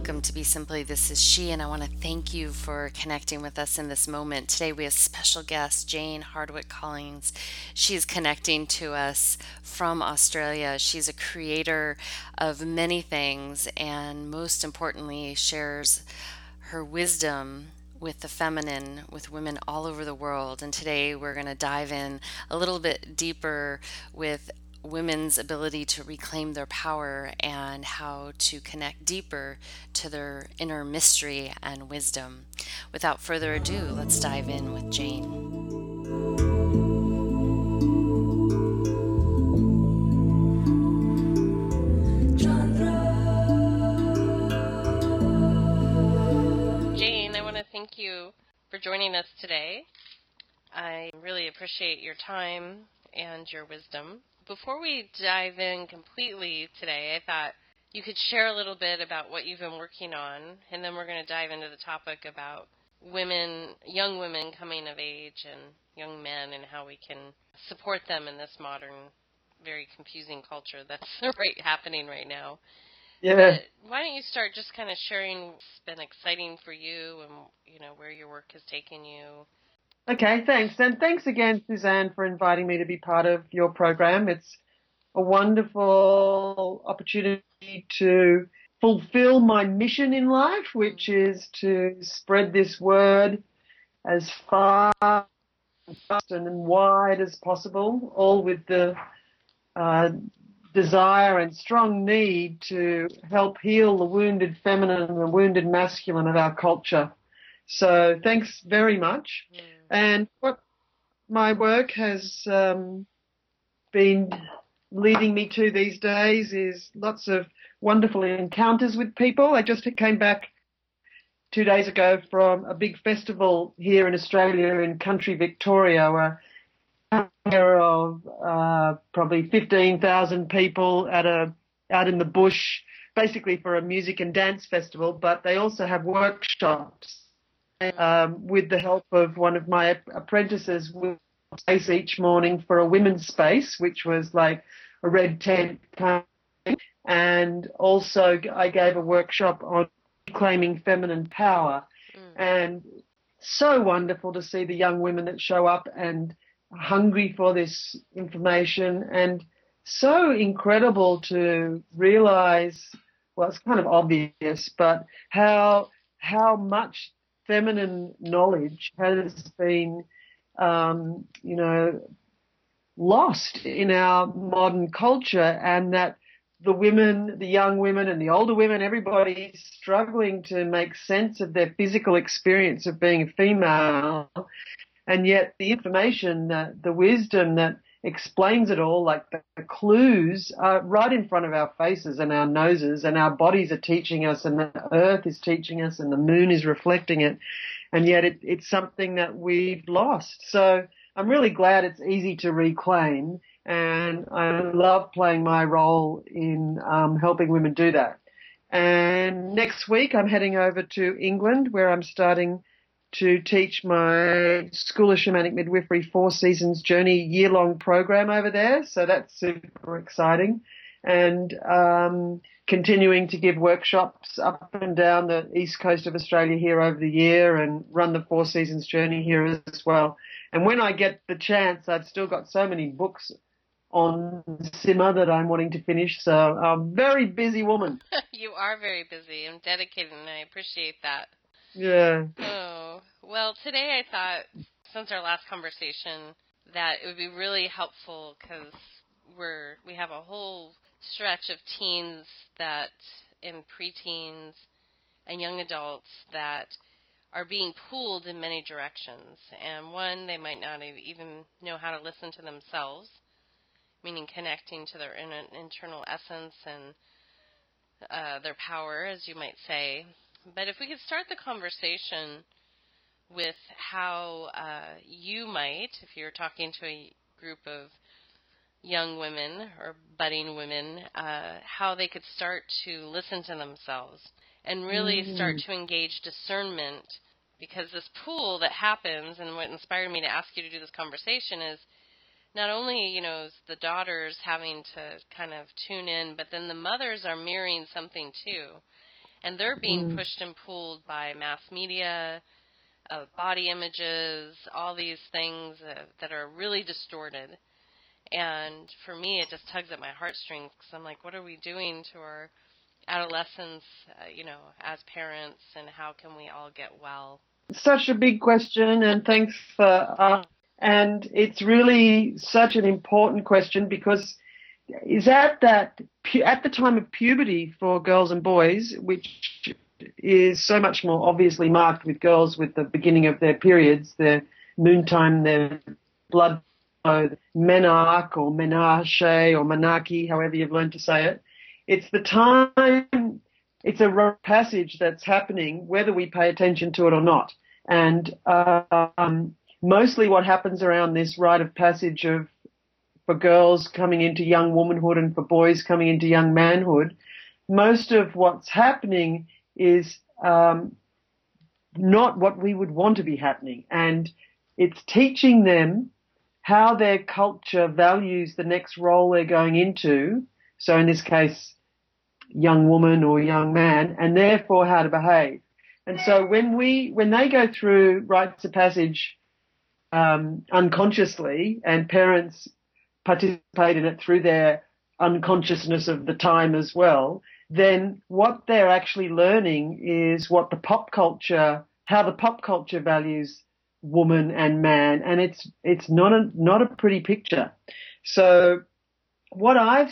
welcome to Be Simply. This is She, and I want to thank you for connecting with us in this moment. Today we have special guest Jane Hardwick Collins. She is connecting to us from Australia. She's a creator of many things, and most importantly, shares her wisdom with the feminine, with women all over the world. And today we're going to dive in a little bit deeper with women's ability to reclaim their power and how to connect deeper to their inner mystery and wisdom. Without further ado, let's dive in with Jane. Jane, I want to thank you for joining us today. I really appreciate your time and your wisdom. Before we dive in completely today, I thought you could share a little bit about what you've been working on, and then we're going to dive into the topic about women, young women coming of age and young men and how we can support them in this modern, very confusing culture that's happening right now. Yeah. But why don't you start just kind of sharing what's been exciting for you and, where your work has taken you? Okay, thanks. And thanks again, Suzanne, for inviting me to be part of your program. It's a wonderful opportunity to fulfill my mission in life, which is to spread this word as far and wide as possible, all with the desire and strong need to help heal the wounded feminine and the wounded masculine of our culture. So thanks very much. And what my work has been leading me to these days is lots of wonderful encounters with people. I just came back 2 days ago from a big festival here in Australia in country Victoria, where of probably 15,000 people out in the bush, basically for a music and dance festival, but they also have workshops with the help of one of my apprentices. We space each morning for a women's space, which was like a red tent kind of thing. And also I gave a workshop on reclaiming feminine power. And so wonderful to see the young women that show up and hungry for this information, and so incredible to realize, well, it's kind of obvious, but how much feminine knowledge has been, lost in our modern culture, and that the women, the young women and the older women, everybody's struggling to make sense of their physical experience of being a female. And yet the information, the wisdom that explains it all, like the clues, are right in front of our faces and our noses, and our bodies are teaching us, and the earth is teaching us, and the moon is reflecting it. And yet it's something that we've lost. So I'm really glad it's easy to reclaim, and I love playing my role in helping women do that. And next week I'm heading over to England, where I'm starting to teach my School of Shamanic Midwifery 4 Seasons Journey year-long program over there. So that's super exciting. And continuing to give workshops up and down the east coast of Australia here over the year, and run the 4 Seasons Journey here as well. And when I get the chance, I've still got so many books on simmer that I'm wanting to finish. So I'm a very busy woman. You are very busy and dedicated, and I appreciate that. Yeah. Oh, well, today I thought, since our last conversation, that it would be really helpful because we have a whole stretch of teens and preteens and young adults that are being pulled in many directions. And one, they might not even know how to listen to themselves, meaning connecting to their internal essence and their power, as you might say. But if we could start the conversation with how you might, if you're talking to a group of young women or budding women, how they could start to listen to themselves and really start to engage discernment, because this pool that happens, and what inspired me to ask you to do this conversation is not only, the daughters having to kind of tune in, but then the mothers are mirroring something too. And they're being pushed and pulled by mass media, body images, all these things that are really distorted. And for me, it just tugs at my heartstrings because I'm like, what are we doing to our adolescents, as parents, and how can we all get well? Such a big question, and thanks for and it's really such an important question because is at the time of puberty for girls and boys, which is so much more obviously marked with girls with the beginning of their periods, their noontime, their blood flow, menarche or menarche or menarche, however you've learned to say it. It's the time, it's a rite of passage that's happening whether we pay attention to it or not. And mostly what happens around this rite of passage for girls coming into young womanhood and for boys coming into young manhood, most of what's happening is not what we would want to be happening. And it's teaching them how their culture values the next role they're going into. So in this case, young woman or young man, and therefore how to behave. And so when they go through rites of passage unconsciously, and parents participate in it through their unconsciousness of the time as well, then what they're actually learning is what the pop culture, how the pop culture values woman and man, and it's not a pretty picture. So what I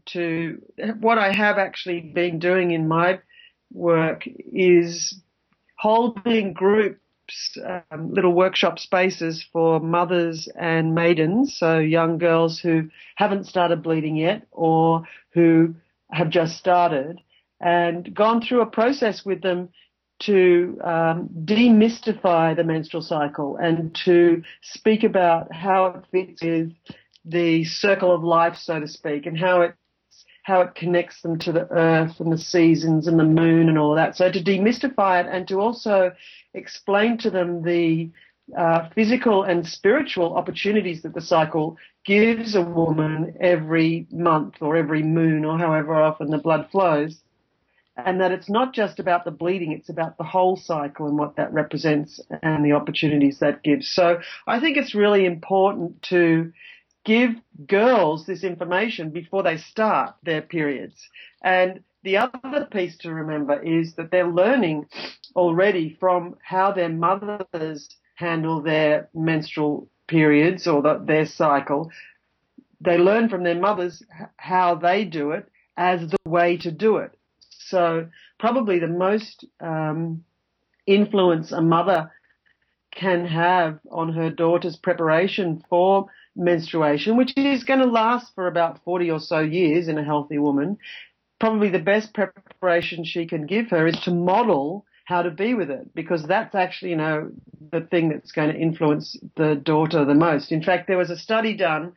have actually been doing in my work is holding groups, little workshop spaces for mothers and maidens, so young girls who haven't started bleeding yet or who have just started, and gone through a process with them to demystify the menstrual cycle and to speak about how it fits with the circle of life, so to speak, and how it connects them to the earth and the seasons and the moon and all of that. So to demystify it and to also explain to them the physical and spiritual opportunities that the cycle gives a woman every month or every moon or however often the blood flows, and that it's not just about the bleeding, it's about the whole cycle and what that represents and the opportunities that gives. So I think it's really important to give girls this information before they start their periods. And the other piece to remember is that they're learning already from how their mothers handle their menstrual periods or their cycle. They learn from their mothers how they do it as the way to do it. So probably the most influence a mother can have on her daughter's preparation for menstruation, which is going to last for about 40 or so years in a healthy woman, probably the best preparation she can give her is to model how to be with it, because that's actually, the thing that's going to influence the daughter the most. In fact, there was a study done,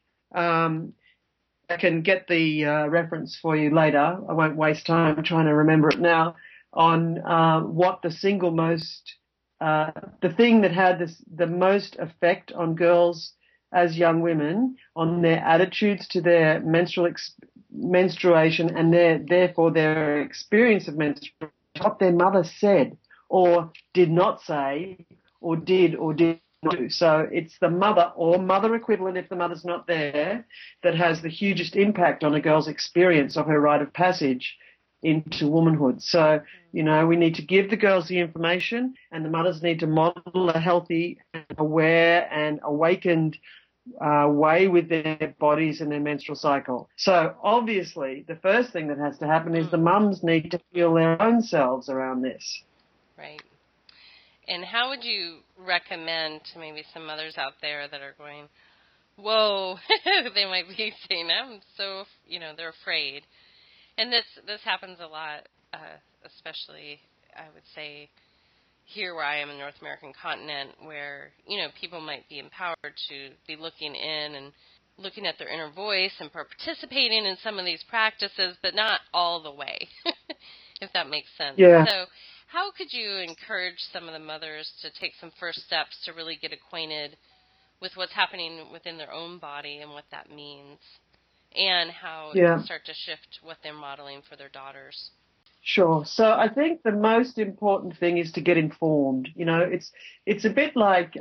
I can get the reference for you later, I won't waste time trying to remember it now, on what the single most, the thing that had the most effect on girls as young women, on their attitudes to their menstruation and therefore their experience of menstruation, what their mother said or did not say or did not do. So it's the mother or mother equivalent, if the mother's not there, that has the hugest impact on a girl's experience of her rite of passage into womanhood. So, we need to give the girls the information, and the mothers need to model a healthy, aware and awakened way with their bodies and their menstrual cycle. So obviously the first thing that has to happen is the mums need to heal their own selves around this. Right. And how would you recommend to maybe some mothers out there that are going, whoa, they might be saying, I'm so, they're afraid. And this happens a lot, especially, I would say, here where I am in the North American continent, where, people might be empowered to be looking in and looking at their inner voice and participating in some of these practices, but not all the way, if that makes sense. Yeah. So how could you encourage some of the mothers to take some first steps to really get acquainted with what's happening within their own body and what that means, and how it can start to shift what they're modeling for their daughters? Sure. So I think the most important thing is to get informed. It's a bit like,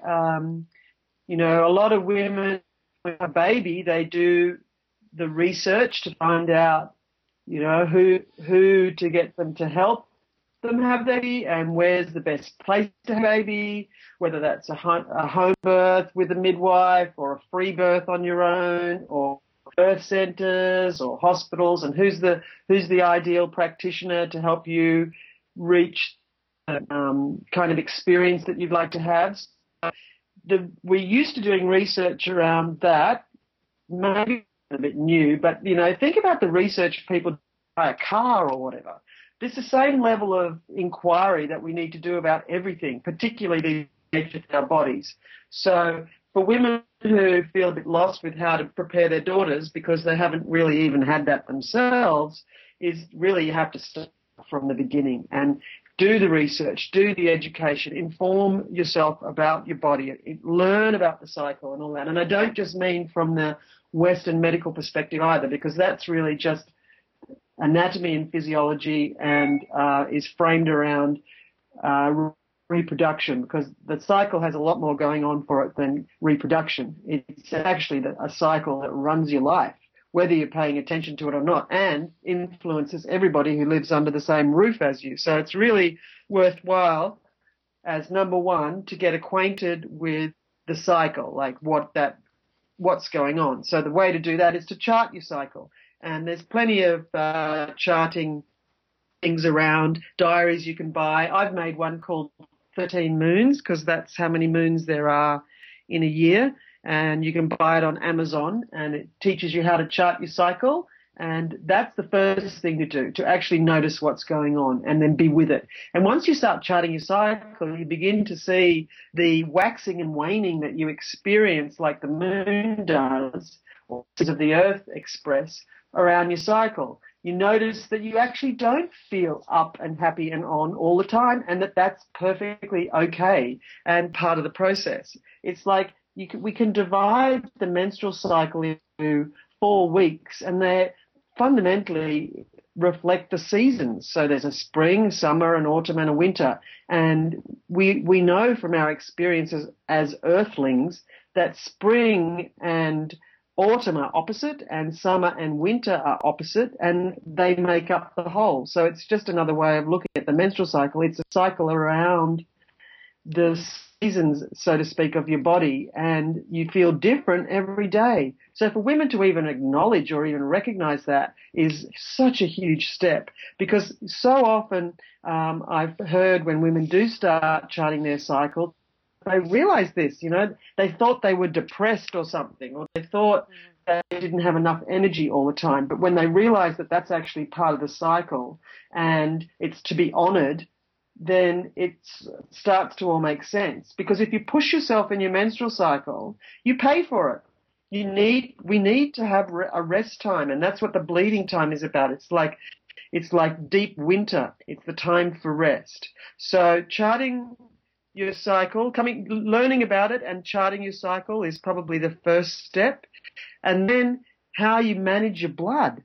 a lot of women with a baby, they do the research to find out, who to get them to help them have baby and where's the best place to have baby, whether that's a home birth with a midwife or a free birth on your own or birth centres or hospitals, and who's the ideal practitioner to help you reach the kind of experience that you'd like to have. We're used to doing research around that, maybe a bit new, but, think about the research people buy a car or whatever. There's the same level of inquiry that we need to do about everything, particularly the age of our bodies. So for women who feel a bit lost with how to prepare their daughters because they haven't really even had that themselves, is really you have to start from the beginning and do the research, do the education, inform yourself about your body, learn about the cycle and all that. And I don't just mean from the Western medical perspective either, because that's really just anatomy and physiology and is framed around reproduction, because the cycle has a lot more going on for it than reproduction. It's actually a cycle that runs your life, whether you're paying attention to it or not, and influences everybody who lives under the same roof as you. So it's really worthwhile, as number one, to get acquainted with the cycle, like what's going on. So the way to do that is to chart your cycle. And there's plenty of charting things around, diaries you can buy. I've made one called 13 Moons because that's how many moons there are in a year. And you can buy it on Amazon, and it teaches you how to chart your cycle. And that's the first thing to do, to actually notice what's going on and then be with it. And once you start charting your cycle, you begin to see the waxing and waning that you experience like the moon does, or of the earth express around your cycle. You notice that you actually don't feel up and happy and on all the time, and that's perfectly okay and part of the process. It's like we can divide the menstrual cycle into 4 weeks, and they fundamentally reflect the seasons. So there's a spring, summer, and autumn, and a winter. And we know from our experiences as earthlings that spring and autumn are opposite and summer and winter are opposite, and they make up the whole. So it's just another way of looking at the menstrual cycle. It's a cycle around the seasons, so to speak, of your body, and you feel different every day. So for women to even acknowledge or even recognize that is such a huge step, because so often I've heard when women do start charting their cycle, they realize this, they thought they were depressed or something, or they thought they didn't have enough energy all the time. But when they realize that that's actually part of the cycle and it's to be honored, then it starts to all make sense. Because if you push yourself in your menstrual cycle, you pay for it. We need to have a rest time, and that's what the bleeding time is about. It's like deep winter. It's the time for rest. So charting your cycle, learning about it and charting your cycle is probably the first step. And then how you manage your blood.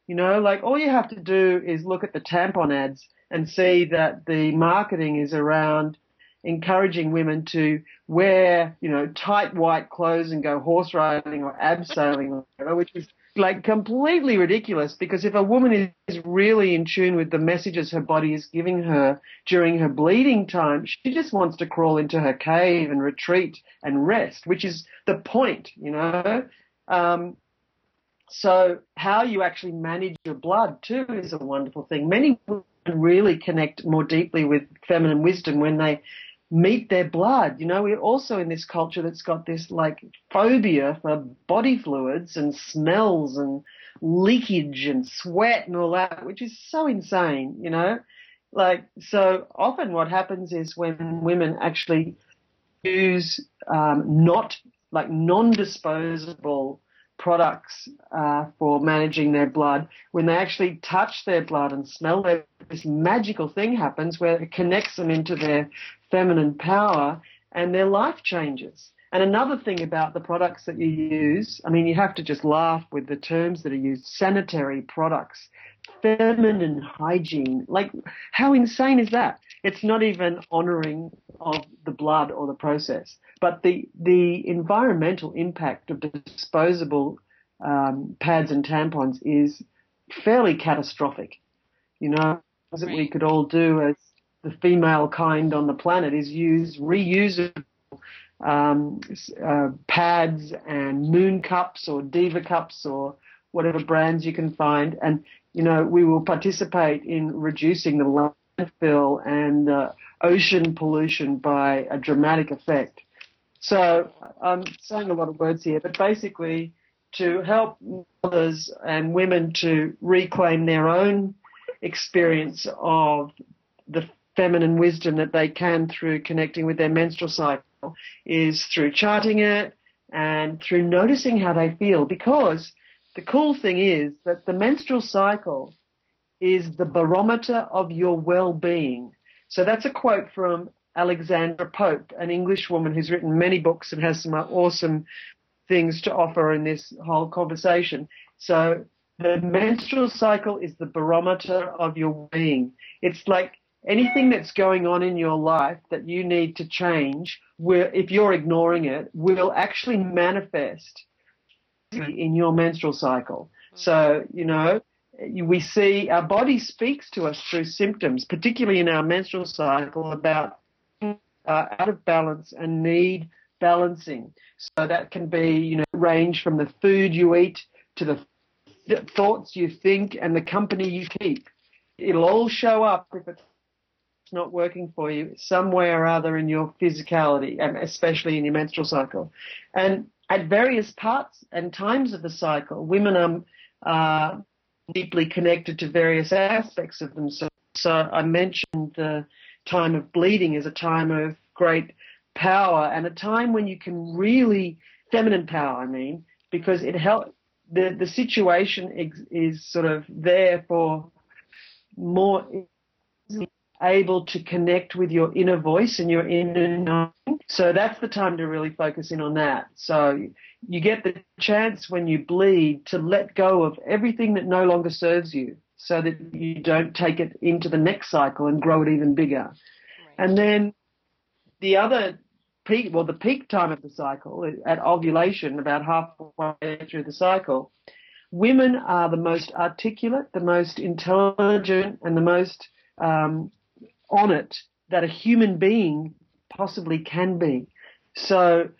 All you have to do is look at the tampon ads and see that the marketing is around encouraging women to wear, tight white clothes and go horse riding or abseiling or whatever, which is completely ridiculous, because if a woman is really in tune with the messages her body is giving her during her bleeding time, she just wants to crawl into her cave and retreat and rest, which is the point, So how you actually manage your blood too is a wonderful thing. Many women really connect more deeply with feminine wisdom when they meet their blood. We're also in this culture that's got this phobia for body fluids and smells and leakage and sweat and all that, which is so insane, so often what happens is when women actually use non-disposable products for managing their blood, when they actually touch their blood and smell it, this magical thing happens where it connects them into their feminine power and their life changes. And another thing about the products that you use, you have to just laugh with the terms that are used, sanitary products, feminine hygiene. Like, how insane is that? It's not even honoring of the blood or the process, but the environmental impact of disposable pads and tampons is fairly catastrophic. You know, what we could all do as the female kind on the planet is use reusable pads and Moon cups or Diva cups or whatever brands you can find, and you know, we will participate in reducing the landfill and ocean pollution by a dramatic effect. So I'm saying a lot of words here, but basically to help mothers and women to reclaim their own experience of the feminine wisdom that they can through connecting with their menstrual cycle is through charting it and through noticing how they feel, because the cool thing is that the menstrual cycle is the barometer of your well-being. So that's a quote from Alexandra Pope, an English woman who's written many books and has some awesome things to offer in this whole conversation. So the menstrual cycle is the barometer of your being. It's like anything that's going on in your life that you need to change, if you're ignoring it, will actually manifest in your menstrual cycle. So, you know, we see our body speaks to us through symptoms, particularly in our menstrual cycle, about out of balance and need balancing. So that can be, you know, range from the food you eat to the thoughts you think and the company you keep. It'll all show up if it's not working for you some way or other in your physicality, and especially in your menstrual cycle. And at various parts and times of the cycle, women are deeply connected to various aspects of themselves. So I mentioned the time of bleeding is a time of great power and a time when you can really, feminine power, I mean, because it helps, the situation is sort of there for more able to connect with your inner voice and your inner knowing. So that's the time to really focus in on that. So you get the chance when you bleed to let go of everything that no longer serves you so that you don't take it into the next cycle and grow it even bigger. Right. And then the other peak, well, the peak time of the cycle at ovulation, about halfway through the cycle, women are the most articulate, the most intelligent, and the most on it that a human being possibly can be. So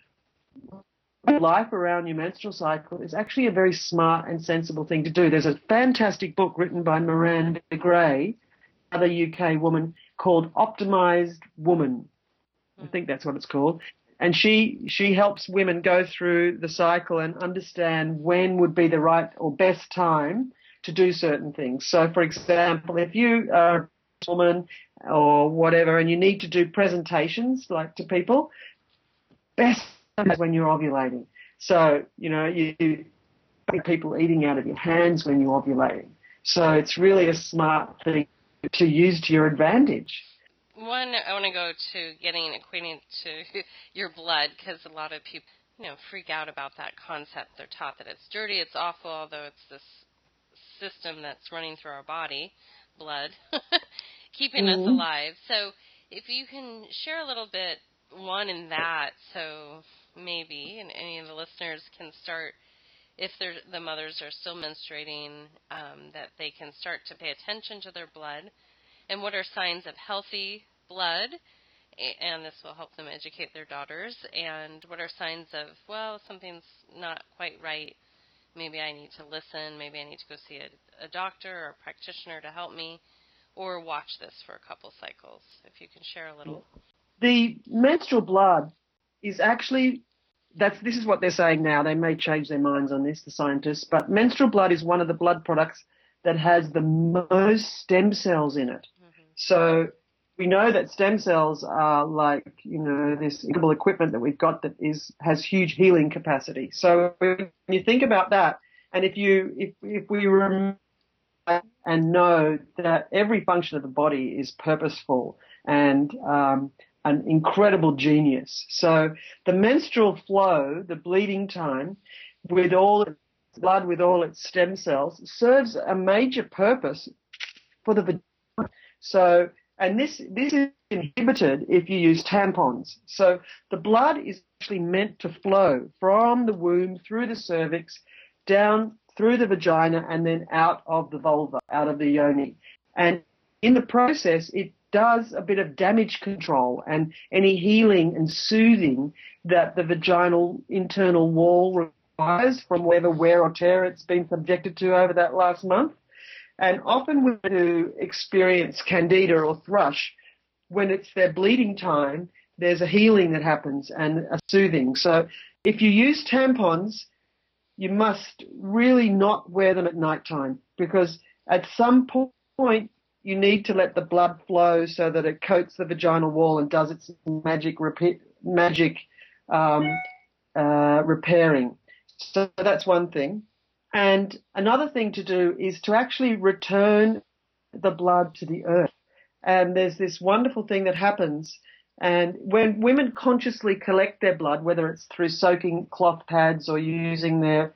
life around your menstrual cycle is actually a very smart and sensible thing to do. There's a fantastic book written by Miranda Gray, another UK woman, called Optimized Woman. I think that's what it's called. And she helps women go through the cycle and understand when would be the right or best time to do certain things. So, for example, if you are a woman or whatever and you need to do presentations like to people, best time is when you're ovulating. So, you know, you people eating out of your hands when you're ovulating. So it's really a smart thing to use to your advantage. One, I want to go to getting acquainted to your blood, because a lot of people, you know, freak out about that concept. They're taught that it's dirty, it's awful, although it's this system that's running through our body, blood, keeping us alive. So if you can share a little bit, one in that, so maybe, and any of the listeners can start, if the mothers are still menstruating, that they can start to pay attention to their blood, and what are signs of healthy blood, and this will help them educate their daughters, and what are signs of, well, something's not quite right, maybe I need to listen, maybe I need to go see a doctor or a practitioner to help me, or watch this for a couple cycles, if you can share a little. The menstrual blood is actually, this is what they're saying now, they may change their minds on this, the scientists, but menstrual blood is one of the blood products that has the most stem cells in it. Mm-hmm. So we know that stem cells are like, you know, this incredible equipment that we've got that has huge healing capacity. So when you think about that, and if we remember and know that every function of the body is purposeful and an incredible genius. So the menstrual flow, the bleeding time, with all blood with all its stem cells serves a major purpose for the vagina. So, and this is inhibited if you use tampons. So the blood is actually meant to flow from the womb through the cervix, down through the vagina, and then out of the vulva, out of the yoni. And in the process, it does a bit of damage control and any healing and soothing that the vaginal internal wall requires from whatever wear or tear it's been subjected to over that last month. And often women who experience candida or thrush, when it's their bleeding time, there's a healing that happens and a soothing. So if you use tampons, you must really not wear them at night time, because at some point you need to let the blood flow so that it coats the vaginal wall and does its magic repairing. So that's one thing. And another thing to do is to actually return the blood to the earth. And there's this wonderful thing that happens. And when women consciously collect their blood, whether it's through soaking cloth pads or using their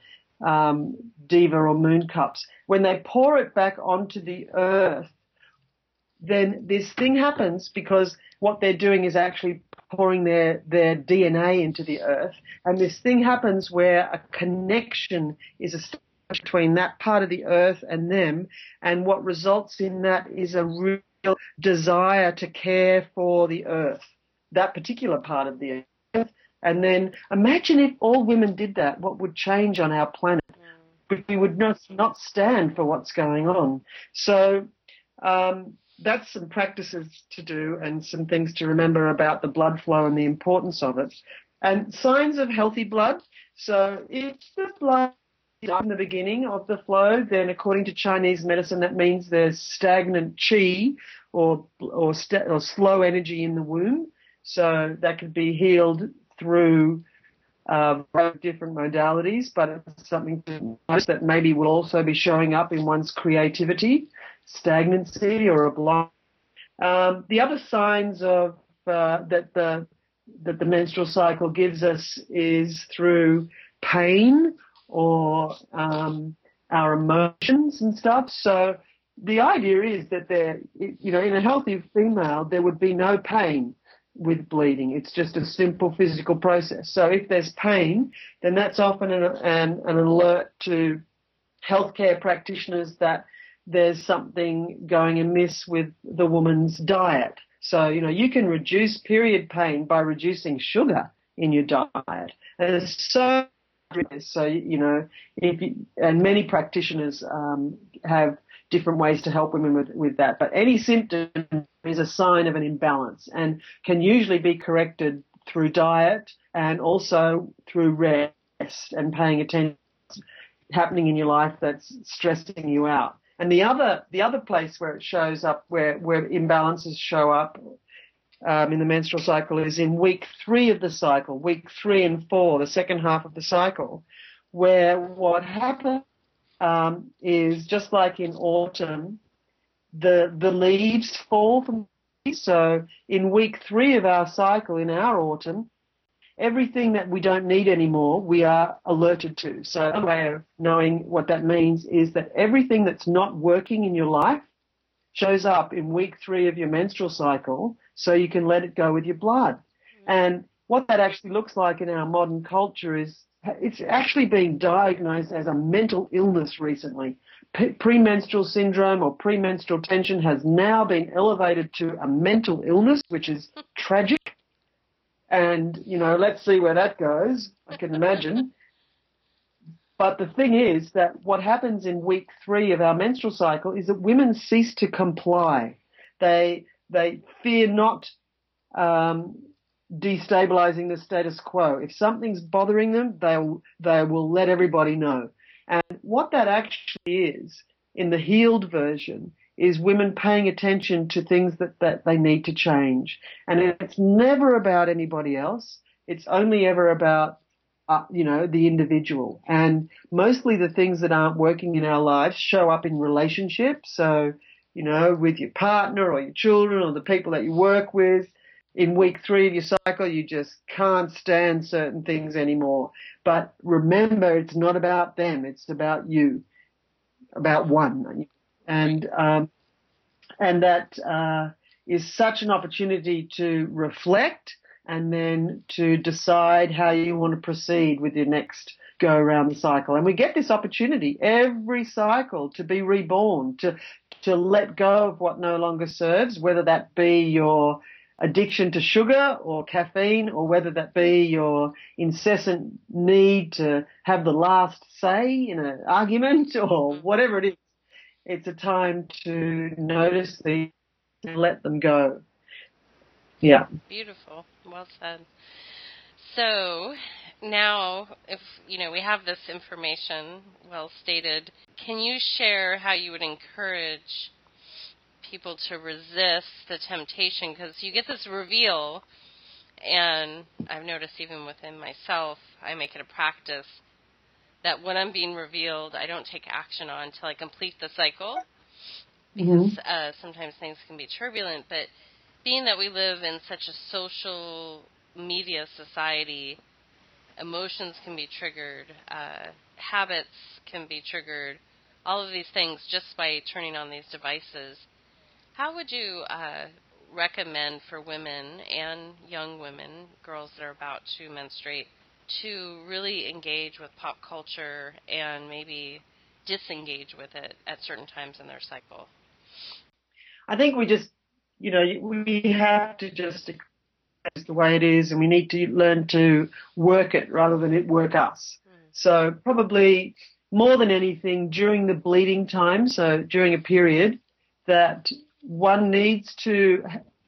diva or moon cups, when they pour it back onto the earth, then this thing happens, because what they're doing is actually pouring their DNA into the earth. And this thing happens where a connection is established between that part of the earth and them. And what results in that is a real desire to care for the earth, that particular part of the earth. And then imagine if all women did that, what would change on our planet? We would not stand for what's going on. So that's some practices to do and some things to remember about the blood flow and the importance of it. And signs of healthy blood. So if the blood is up in the beginning of the flow, then according to Chinese medicine, that means there's stagnant qi or slow energy in the womb. So that could be healed through different modalities, but it's something to notice that maybe will also be showing up in one's creativity, stagnancy, or a block. The other signs of that the menstrual cycle gives us is through pain or our emotions and stuff. So the idea is that in a healthy female, there would be no pain with bleeding. It's just a simple physical process. So if there's pain, then that's often an alert to healthcare practitioners that there's something going amiss with the woman's diet. So, you can reduce period pain by reducing sugar in your diet. And it's so, and many practitioners have different ways to help women with that. But any symptom is a sign of an imbalance and can usually be corrected through diet and also through rest and paying attention to what's happening in your life that's stressing you out. And the other place where it shows up, where imbalances show up in the menstrual cycle, is in week 3 of the cycle, week 3 and 4, the second half of the cycle, where what happens is just like in autumn, the leaves fall from the trees. So in week 3 of our cycle, in our autumn, everything that we don't need anymore, we are alerted to. So a way of knowing what that means is that everything that's not working in your life shows up in week 3 of your menstrual cycle, so you can let it go with your blood. And what that actually looks like in our modern culture is it's actually being diagnosed as a mental illness recently. Premenstrual syndrome or premenstrual tension has now been elevated to a mental illness, which is tragic. And, let's see where that goes. I can imagine. But the thing is that what happens in week 3 of our menstrual cycle is that women cease to comply. They fear not destabilizing the status quo. If something's bothering them, they will let everybody know. And what that actually is, in the healed version, is women paying attention to things that they need to change. And it's never about anybody else. It's only ever about, the individual. And mostly the things that aren't working in our lives show up in relationships. So, with your partner or your children or the people that you work with. in week 3 of your cycle, you just can't stand certain things anymore. But remember, it's not about them. It's about you, about one. And that is such an opportunity to reflect and then to decide how you want to proceed with your next go around the cycle. And we get this opportunity every cycle to be reborn, to let go of what no longer serves, whether that be your addiction to sugar or caffeine, or whether that be your incessant need to have the last say in an argument, or whatever it is. It's a time to notice these and let them go. Yeah. Beautiful. Well said. So now, if we have this information well stated, can you share how you would encourage people to resist the temptation? Because you get this reveal, and I've noticed even within myself, I make it a practice that when I'm being revealed, I don't take action on until I complete the cycle, because sometimes things can be turbulent. But being that we live in such a social media society, emotions can be triggered, habits can be triggered, all of these things just by turning on these devices. How would you recommend for women and young women, girls that are about to menstruate, to really engage with pop culture and maybe disengage with it at certain times in their cycle? I think we just, we have to just accept the way it is, and we need to learn to work it rather than it work us. So probably more than anything during the bleeding time, so during a period, that one needs to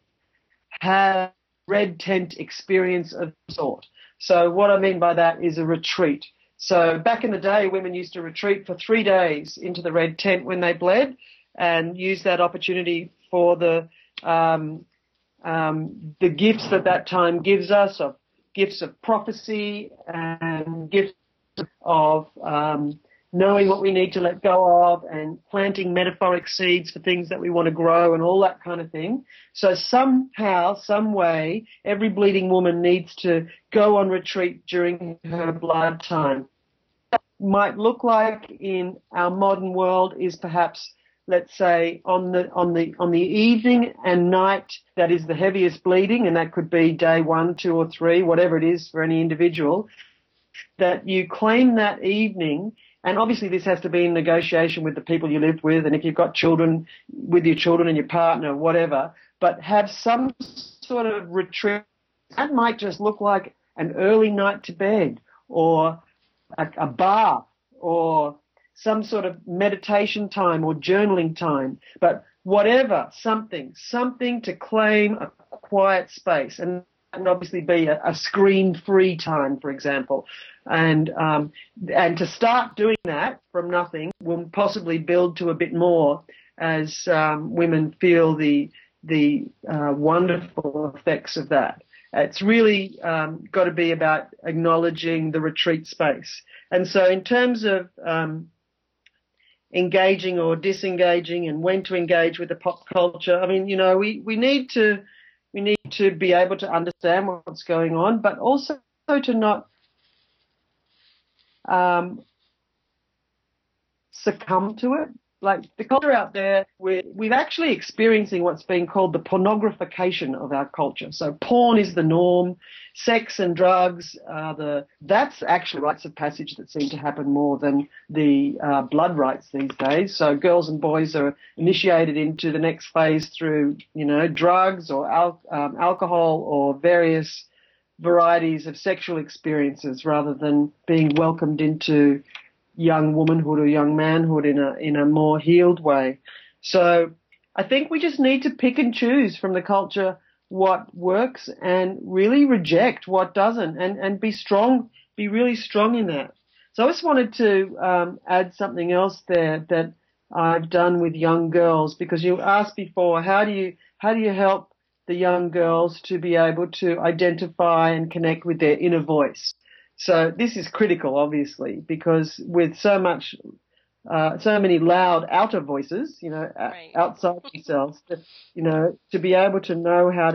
have red tent experience of some sort. So what I mean by that is a retreat. So back in the day, women used to retreat for 3 days into the red tent when they bled, and use that opportunity for the gifts that time gives us, of gifts of prophecy and gifts of knowing what we need to let go of, and planting metaphoric seeds for things that we want to grow and all that kind of thing. So somehow, some way, every bleeding woman needs to go on retreat during her blood time. What might look like in our modern world is perhaps, let's say, on the evening and night that is the heaviest bleeding, and that could be day 1, 2, or 3, whatever it is for any individual, that you claim that evening. And obviously this has to be in negotiation with the people you live with, and if you've got children, with your children and your partner, whatever, but have some sort of retreat. That might just look like an early night to bed, or a bath, or some sort of meditation time or journaling time, but whatever, something to claim a quiet space, and obviously be a screen-free time, for example. And to start doing that from nothing will possibly build to a bit more as women feel the wonderful effects of that. It's really got to be about acknowledging the retreat space. And so in terms of engaging or disengaging and when to engage with the pop culture, I mean, we need to be able to understand what's going on, but also to not succumb to it. Like the culture out there, we're actually experiencing what's being called the pornogrification of our culture. So porn is the norm. Sex and drugs that's actually rites of passage that seem to happen more than the blood rites these days. So girls and boys are initiated into the next phase through, drugs or alcohol or various varieties of sexual experiences, rather than being welcomed into young womanhood or young manhood in a more healed way. So I think we just need to pick and choose from the culture what works and really reject what doesn't, and be really strong in that. So I just wanted to add something else there that I've done with young girls, because you asked before, how do you help the young girls to be able to identify and connect with their inner voice? So this is critical, obviously, because with so many loud outer voices, right. outside themselves, to be able to know how to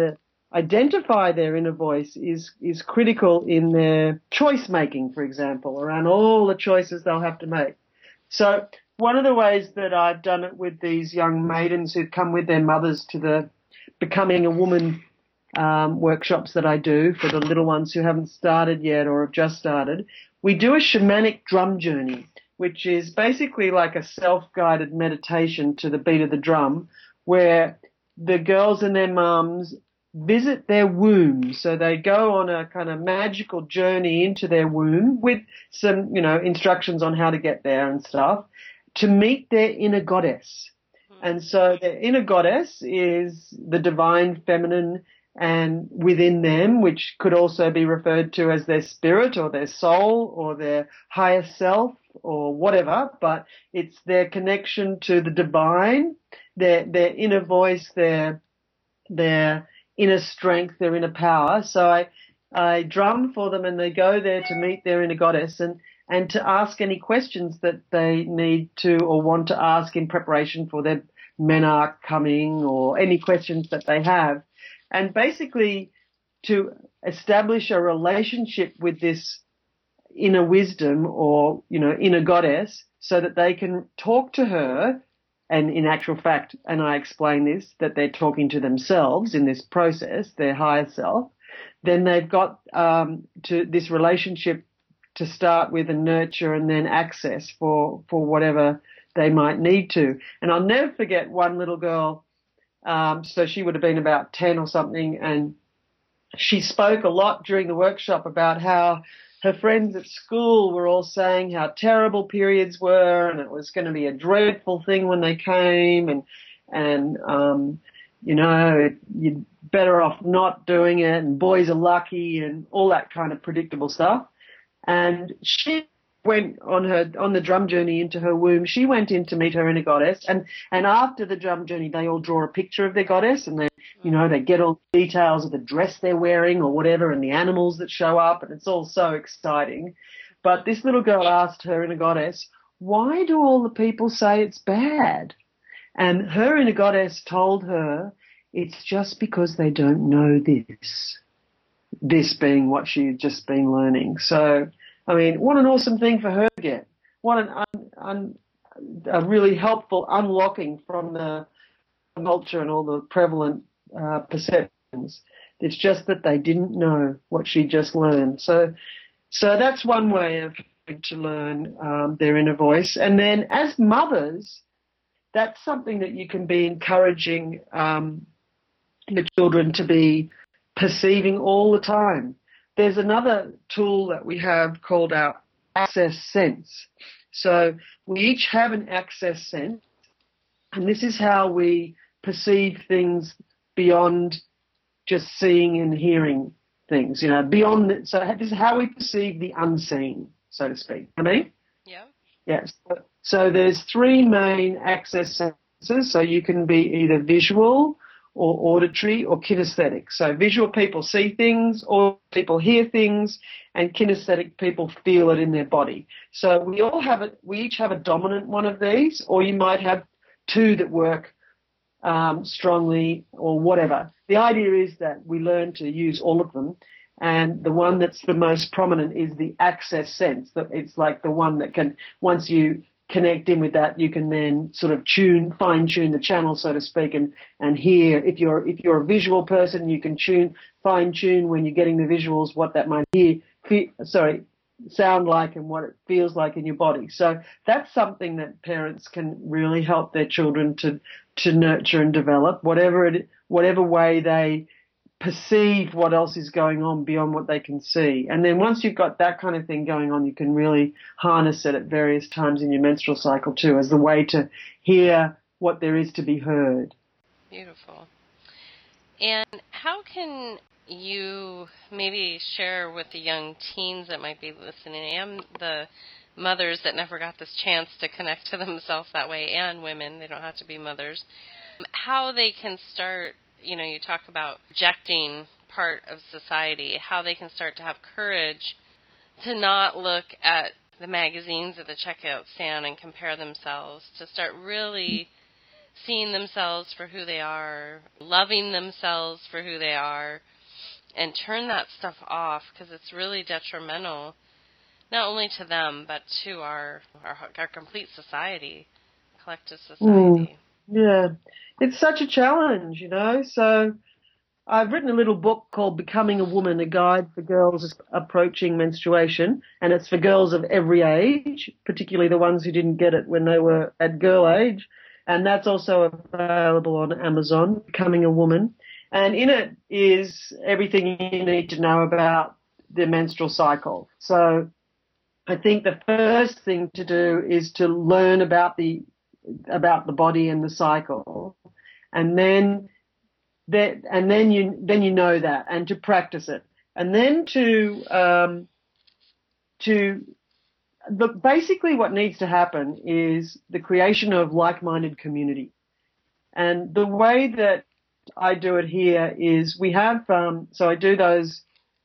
identify their inner voice is critical in their choice making, for example, around all the choices they'll have to make. So one of the ways that I've done it with these young maidens who come with their mothers to the Becoming a Woman workshops that I do for the little ones who haven't started yet or have just started, we do a shamanic drum journey, which is basically like a self-guided meditation to the beat of the drum, where the girls and their mums visit their womb. So they go on a kind of magical journey into their womb with some, instructions on how to get there and stuff, to meet their inner goddess. And so their inner goddess is the divine feminine, and within them, which could also be referred to as their spirit or their soul or their higher self or whatever, but it's their connection to the divine, their inner voice, their inner strength, their inner power. So I drum for them, and they go there to meet their inner goddess and to ask any questions that they need to or want to ask in preparation for their menarche coming, or any questions that they have. And basically to establish a relationship with this inner wisdom or, inner goddess, so that they can talk to her. And in actual fact, and I explain this, that they're talking to themselves in this process, their higher self. Then they've got to this relationship to start with, and nurture, and then access for whatever they might need to. And I'll never forget one little girl. So she would have been about 10 or something, and she spoke a lot during the workshop about how her friends at school were all saying how terrible periods were, and it was going to be a dreadful thing when they came, and you're better off not doing it, and boys are lucky, and all that kind of predictable stuff. And she went on the drum journey into her womb. She went in to meet her inner goddess, and after the drum journey, they all draw a picture of their goddess, and they get all the details of the dress they're wearing or whatever, and the animals that show up, and it's all so exciting. But this little girl asked her inner goddess, "Why do all the people say it's bad?" And her inner goddess told her, "It's just because they don't know this." This being what she had just been learning. So, I mean, what an awesome thing for her to get. What a really helpful unlocking from the culture and all the prevalent perceptions. It's just that they didn't know what she just learned. So that's one way of to learn their inner voice. And then as mothers, that's something that you can be encouraging the children to be perceiving all the time. There's another tool that we have called our access sense. So we each have an access sense, and this is how we perceive things beyond just seeing and hearing things, so this is how we perceive the unseen, so to speak. Yeah. Yes. So there's three main access senses. So you can be either visual or auditory or kinesthetic. So visual people see things, or people hear things, and kinesthetic people feel it in their body. So we each have a dominant one of these, or you might have two that work strongly or whatever. The idea is that we learn to use all of them, and the one that's the most prominent is the access sense. That it's like the one that can, once you connect in with that, you can then sort of fine-tune the channel, so to speak, and hear. If you're a visual person, you can fine-tune when you're getting the visuals, what that might sound like and what it feels like in your body. So that's something that parents can really help their children to nurture and develop, whatever way they perceive what else is going on beyond what they can see. And then once you've got that kind of thing going on, you can really harness it at various times in your menstrual cycle too, as the way to hear what there is to be heard. Beautiful. And how can you maybe share with the young teens that might be listening, and the mothers that never got this chance to connect to themselves that way, and women, they don't have to be mothers, how they can start, you talk about rejecting part of society, how they can start to have courage to not look at the magazines at the checkout stand and compare themselves, to start really seeing themselves for who they are, loving themselves for who they are, and turn that stuff off, because it's really detrimental, not only to them, but to our complete society, collective society. Yeah. It's such a challenge, So I've written a little book called Becoming a Woman, a guide for girls approaching menstruation, and it's for girls of every age, particularly the ones who didn't get it when they were at girl age. And that's also available on Amazon, Becoming a Woman. And in it is everything you need to know about the menstrual cycle. So I think the first thing to do is to learn about the body and the cycle, and then you know that, and to practice it, and then basically what needs to happen is the creation of like-minded community. And the way that I do it here is we have so I do those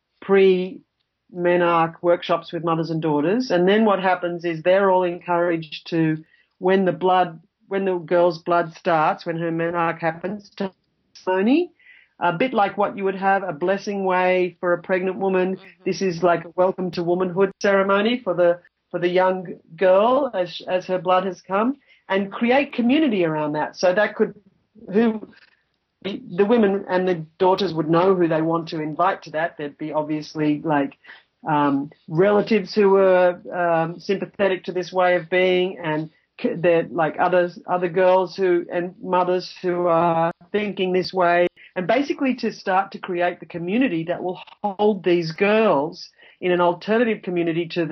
pre-menarche workshops with mothers and daughters, and then what happens is they're all encouraged to, when the girl's blood starts, when her menarche happens, to ceremony, a bit like what you would have a blessing way for a pregnant woman. Mm-hmm. This is like a welcome to womanhood ceremony for the young girl as her blood has come, and create community around that. So that could, the women and the daughters would know who they want to invite to that. There'd be obviously like relatives who were sympathetic to this way of being, and they're like other girls and mothers who are thinking this way, and basically to start to create the community that will hold these girls in an alternative community to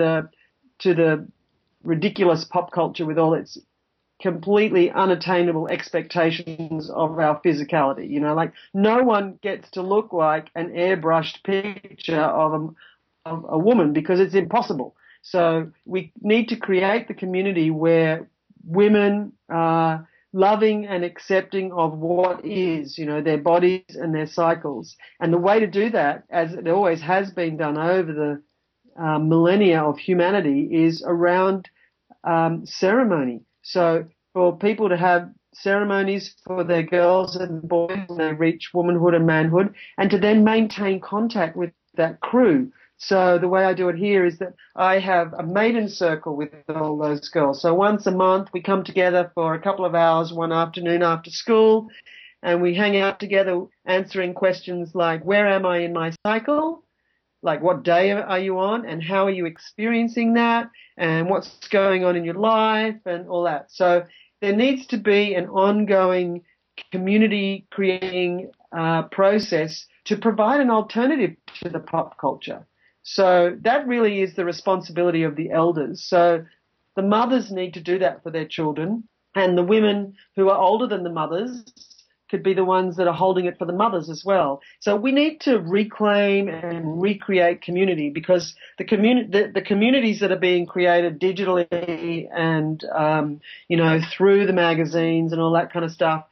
the ridiculous pop culture with all its completely unattainable expectations of our physicality. Like no one gets to look like an airbrushed picture of a woman, because it's impossible. So we need to create the community where women are loving and accepting of what is, their bodies and their cycles. And the way to do that, as it always has been done over the millennia of humanity, is around ceremony. So for people to have ceremonies for their girls and boys when they reach womanhood and manhood, and to then maintain contact with that crew. So the way I do it here is that I have a maiden circle with all those girls. So once a month we come together for a couple of hours one afternoon after school, and we hang out together answering questions like, where am I in my cycle? Like, what day are you on, and how are you experiencing that, and what's going on in your life, and all that. So there needs to be an ongoing community creating process to provide an alternative to the pop culture. So that really is the responsibility of the elders. So the mothers need to do that for their children, and the women who are older than the mothers could be the ones that are holding it for the mothers as well. So we need to reclaim and recreate community, because the communities that are being created digitally and through the magazines and all that kind of stuff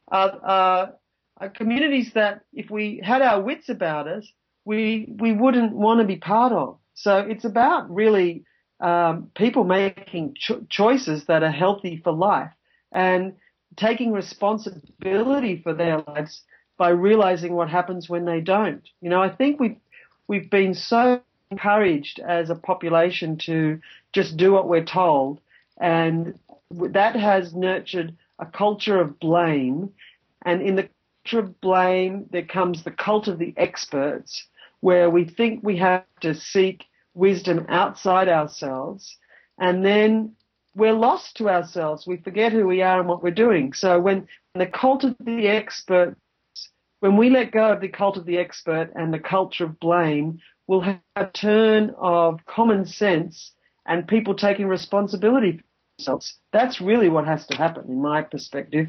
are communities that, if we had our wits about us, we wouldn't want to be part of. So it's about really people making choices that are healthy for life, and taking responsibility for their lives by realizing what happens when they don't. I think we've been so encouraged as a population to just do what we're told, and that has nurtured a culture of blame. And in the culture of blame, there comes the cult of the experts, where we think we have to seek wisdom outside ourselves, and then we're lost to ourselves. We forget who we are and what we're doing. So when the cult of the expert, when we let go of the cult of the expert and the culture of blame, we'll have a turn of common sense and people taking responsibility for themselves. That's really what has to happen, in my perspective.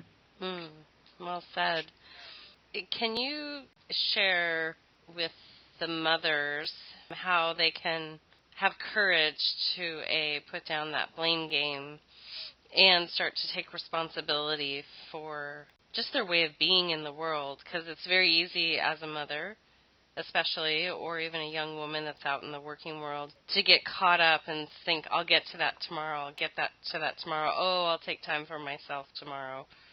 Well said. Can you share with the mothers how they can have courage to put down that blame game and start to take responsibility for just their way of being in the world? Because it's very easy as a mother, especially, or even a young woman that's out in the working world, to get caught up and think, I'll get to that tomorrow, I'll get to that tomorrow, oh, I'll take time for myself tomorrow.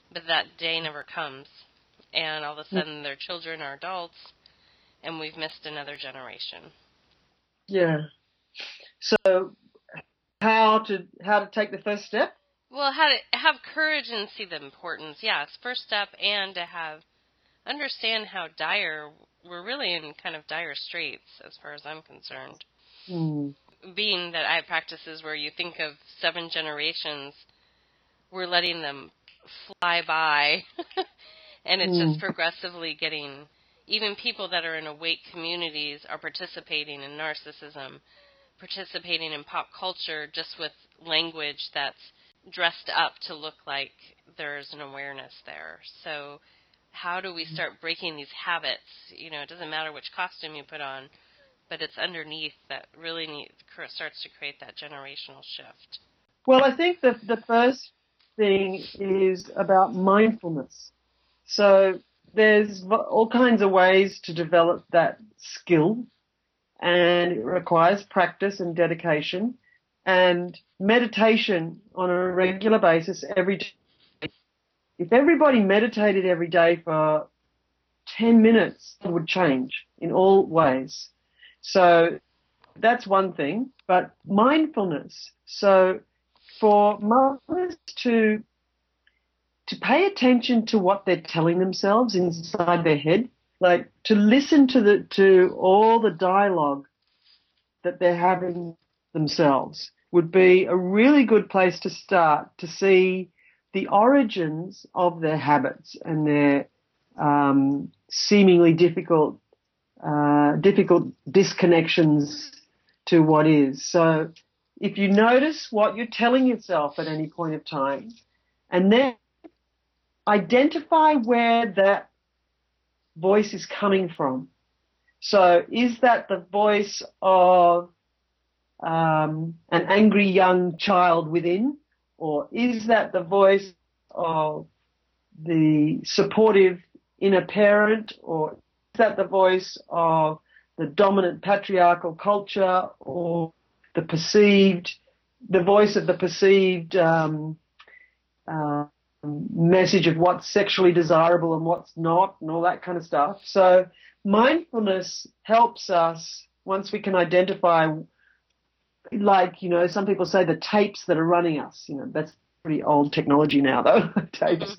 but that day never comes. And all of a sudden their children are adults, and we've missed another generation. Yeah. So how to take the first step? Well, how to have courage and see the importance. Yeah, it's first step, and to understand how we're really in kind of dire straits as far as I'm concerned. Being that I have practices where you think of 7 generations, we're letting them fly by, and it's just progressively getting, even people that are in awake communities are participating in narcissism, participating in pop culture just with language that's dressed up to look like there's an awareness there. So how do we start breaking these habits? You know, it doesn't matter which costume you put on, but it's underneath that really starts to create that generational shift. Well, I think that the first thing is about mindfulness. So there's all kinds of ways to develop that skill, and it requires practice and dedication and meditation on a regular basis every day. If everybody meditated every day for 10 minutes, it would change in all ways. So that's one thing, but mindfulness. So for mothers to pay attention to what they're telling themselves inside their head, like to listen to all the dialogue that they're having themselves would be a really good place to start to see the origins of their habits and their seemingly difficult disconnections to what is. So if you notice what you're telling yourself at any point of time, and then identify where that voice is coming from. So is that the voice of an angry young child within, or is that the voice of the supportive inner parent, or is that the voice of the dominant patriarchal culture, or the voice of the perceived message of what's sexually desirable and what's not, and all that kind of stuff. So mindfulness helps us, once we can identify, like, you know, some people say the tapes that are running us. You know, that's pretty old technology now, though, tapes.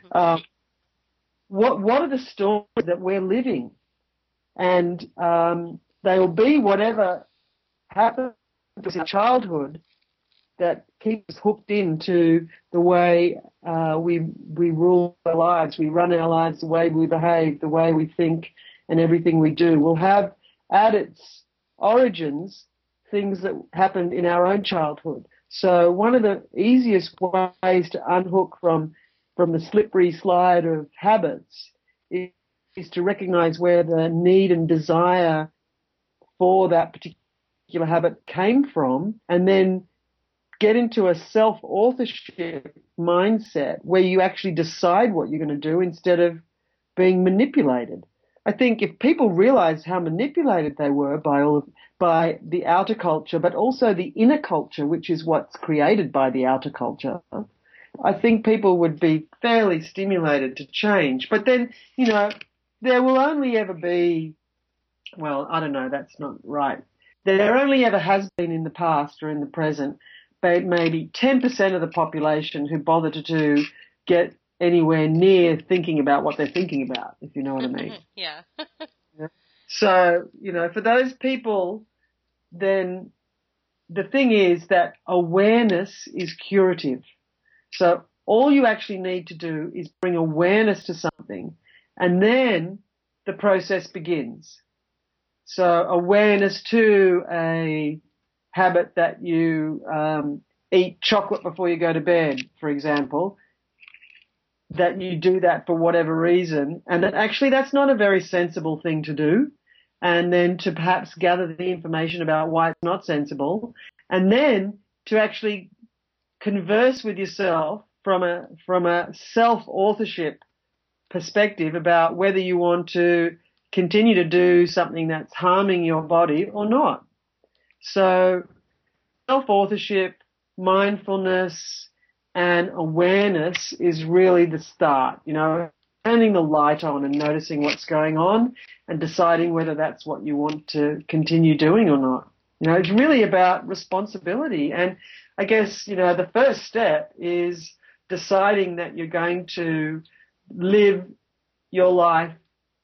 What are the stories that we're living? And they will be whatever happened in childhood that keeps us hooked into the way we rule our lives, we run our lives, the way we behave, the way we think, and everything we do will have at its origins things that happened in our own childhood. So one of the easiest ways to unhook from the slippery slide of habits is to recognize where the need and desire for that particular habit came from, and then get into a self-authorship mindset where you actually decide what you're going to do instead of being manipulated. I think if people realized how manipulated they were by the outer culture, but also the inner culture, which is what's created by the outer culture, I think people would be fairly stimulated to change. But then, you know, there will only ever be, well, I don't know, that's not right. There only ever has been in the past or in the present maybe 10% of the population who bother to get anywhere near thinking about what they're thinking about, if you know what I mean. Yeah. So, you know, for those people, then the thing is that awareness is curative. So all you actually need to do is bring awareness to something, and then the process begins. So awareness to a habit that you eat chocolate before you go to bed, for example, that you do that for whatever reason, and that actually that's not a very sensible thing to do, and then to perhaps gather the information about why it's not sensible, and then to actually converse with yourself from a self-authorship perspective about whether you want to continue to do something that's harming your body or not. So self-authorship, mindfulness, and awareness is really the start, turning the light on and noticing what's going on and deciding whether that's what you want to continue doing or not. It's really about responsibility. And I guess, the first step is deciding that you're going to live your life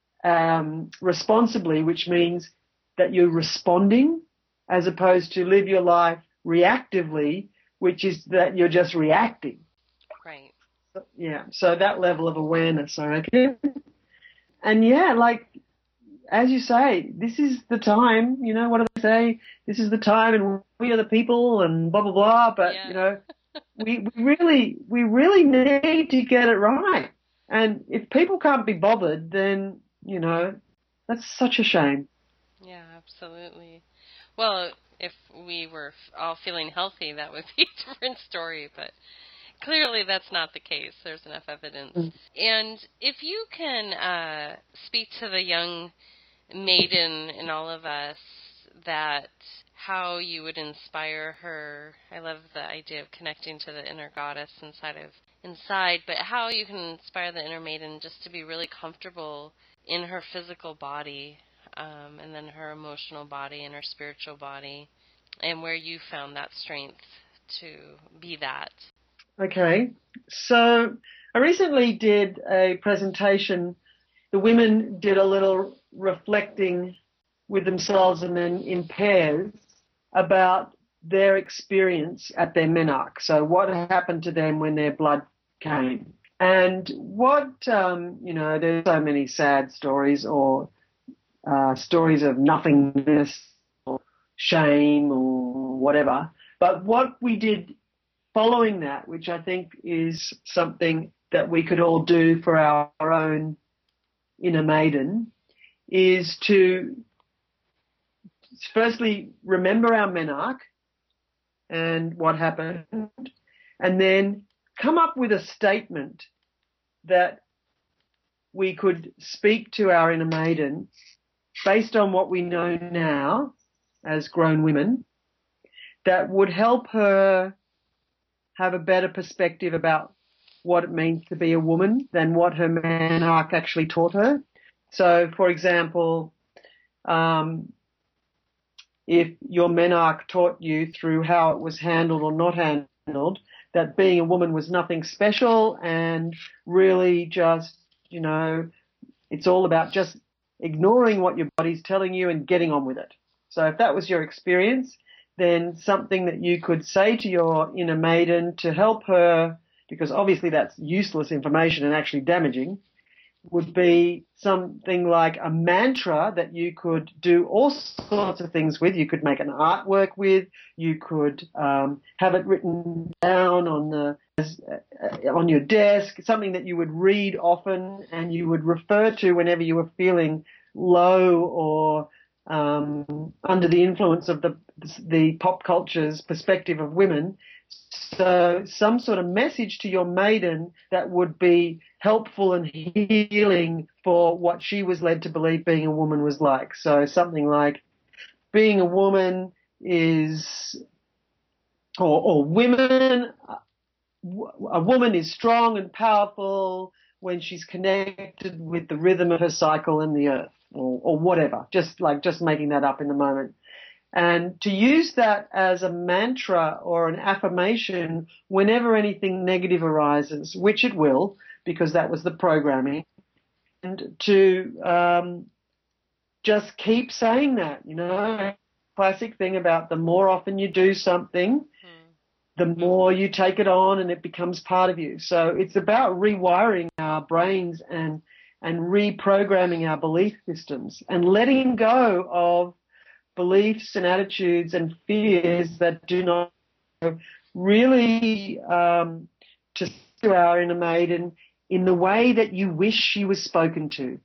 responsibly, which means that you're responding as opposed to live your life reactively, which is that you're just reacting. Right. Yeah, so that level of awareness, I reckon. And yeah, like, as you say, this is the time, what do they say? This is the time and we are the people and blah, blah, blah. But, yeah. we really need to get it right. And if people can't be bothered, then, that's such a shame. Yeah, absolutely. Well, if we were all feeling healthy, that would be a different story, but clearly that's not the case. There's enough evidence. And if you can speak to the young maiden in all of us, that how you would inspire her. I love the idea of connecting to the inner goddess inside, but how you can inspire the inner maiden just to be really comfortable in her physical body, and then her emotional body and her spiritual body, and where you found that strength to be that. Okay, so I recently did a presentation. The women did a little reflecting with themselves and then in pairs about their experience at their menarche. So what happened to them when their blood came. And what, there's so many sad stories or stories of nothingness or shame or whatever. But what we did following that, which I think is something that we could all do for our own inner maiden, is to firstly remember our menarche and what happened, and then come up with a statement that we could speak to our inner maiden based on what we know now as grown women that would help her have a better perspective about what it means to be a woman than what her menarche actually taught her. So, for example, if your menarche taught you through how it was handled or not handled, that being a woman was nothing special and really just, it's all about just ignoring what your body's telling you and getting on with it. So if that was your experience, then something that you could say to your inner maiden to help her, because obviously that's useless information and actually damaging, would be something like a mantra that you could do all sorts of things with. You could make an artwork with. You could have it written down on your desk, something that you would read often and you would refer to whenever you were feeling low or under the influence of the pop culture's perspective of women. So some sort of message to your maiden that would be helpful and healing for what she was led to believe being a woman was like. So something like being a woman is, or women, a woman is strong and powerful when she's connected with the rhythm of her cycle and the earth, or whatever, just making that up in the moment. And to use that as a mantra or an affirmation whenever anything negative arises, which it will, because that was the programming, and to just keep saying that, classic thing about the more often you do something, the more you take it on and it becomes part of you. So it's about rewiring our brains and reprogramming our belief systems and letting go of beliefs and attitudes and fears that do not really to our inner maiden in the way that you wish she was spoken to.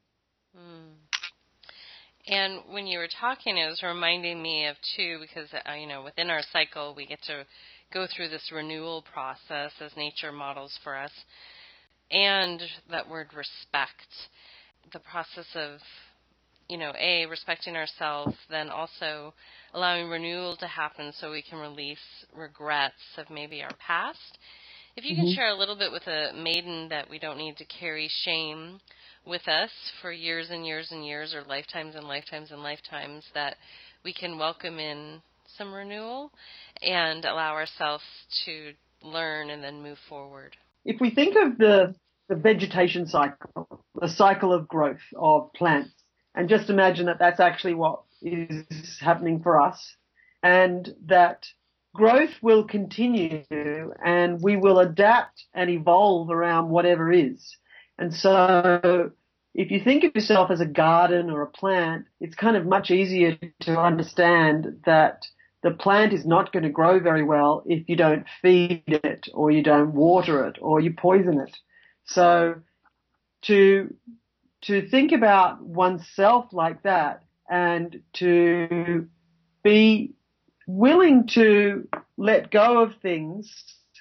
And when you were talking, it was reminding me of, too, because, within our cycle, we get to go through this renewal process as nature models for us. And that word respect, the process of, respecting ourselves, then also allowing renewal to happen so we can release regrets of maybe our past If you can share a little bit with a maiden that we don't need to carry shame with us for years and years and years, or lifetimes and lifetimes and lifetimes, that we can welcome in some renewal and allow ourselves to learn and then move forward. If we think of the vegetation cycle, the cycle of growth of plants, and just imagine that that's actually what is happening for us, and that growth will continue and we will adapt and evolve around whatever is. And so if you think of yourself as a garden or a plant, it's kind of much easier to understand that the plant is not going to grow very well if you don't feed it or you don't water it or you poison it. So to think about oneself like that and to be willing to let go of things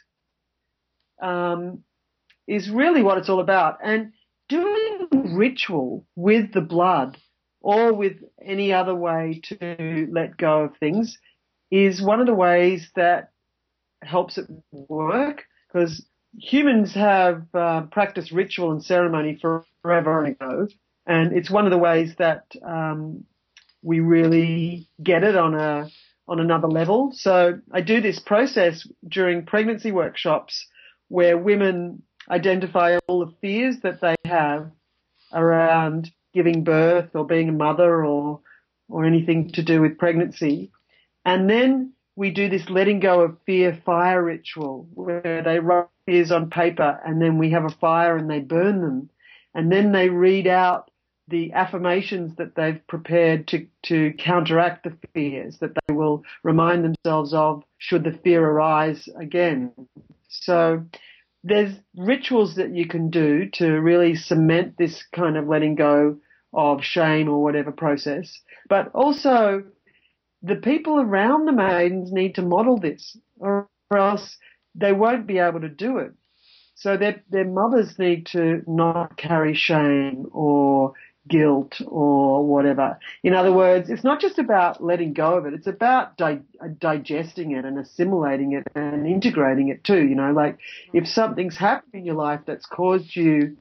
is really what it's all about. And doing ritual with the blood or with any other way to let go of things is one of the ways that helps it work, because humans have practiced ritual and ceremony forever ago, and it's one of the ways that we really get it on another level. So I do this process during pregnancy workshops where women identify all the fears that they have around giving birth or being a mother or anything to do with pregnancy. And then we do this letting go of fear fire ritual where they write fears on paper and then we have a fire and they burn them. And then they read out the affirmations that they've prepared to counteract the fears that they will remind themselves of should the fear arise again. So there's rituals that you can do to really cement this kind of letting go of shame or whatever process. But also the people around the maidens need to model this or else they won't be able to do it. So their mothers need to not carry shame or guilt or whatever. In other words, it's not just about letting go of it. It's about digesting it and assimilating it and integrating it too. You know, like if something's happened in your life that's caused you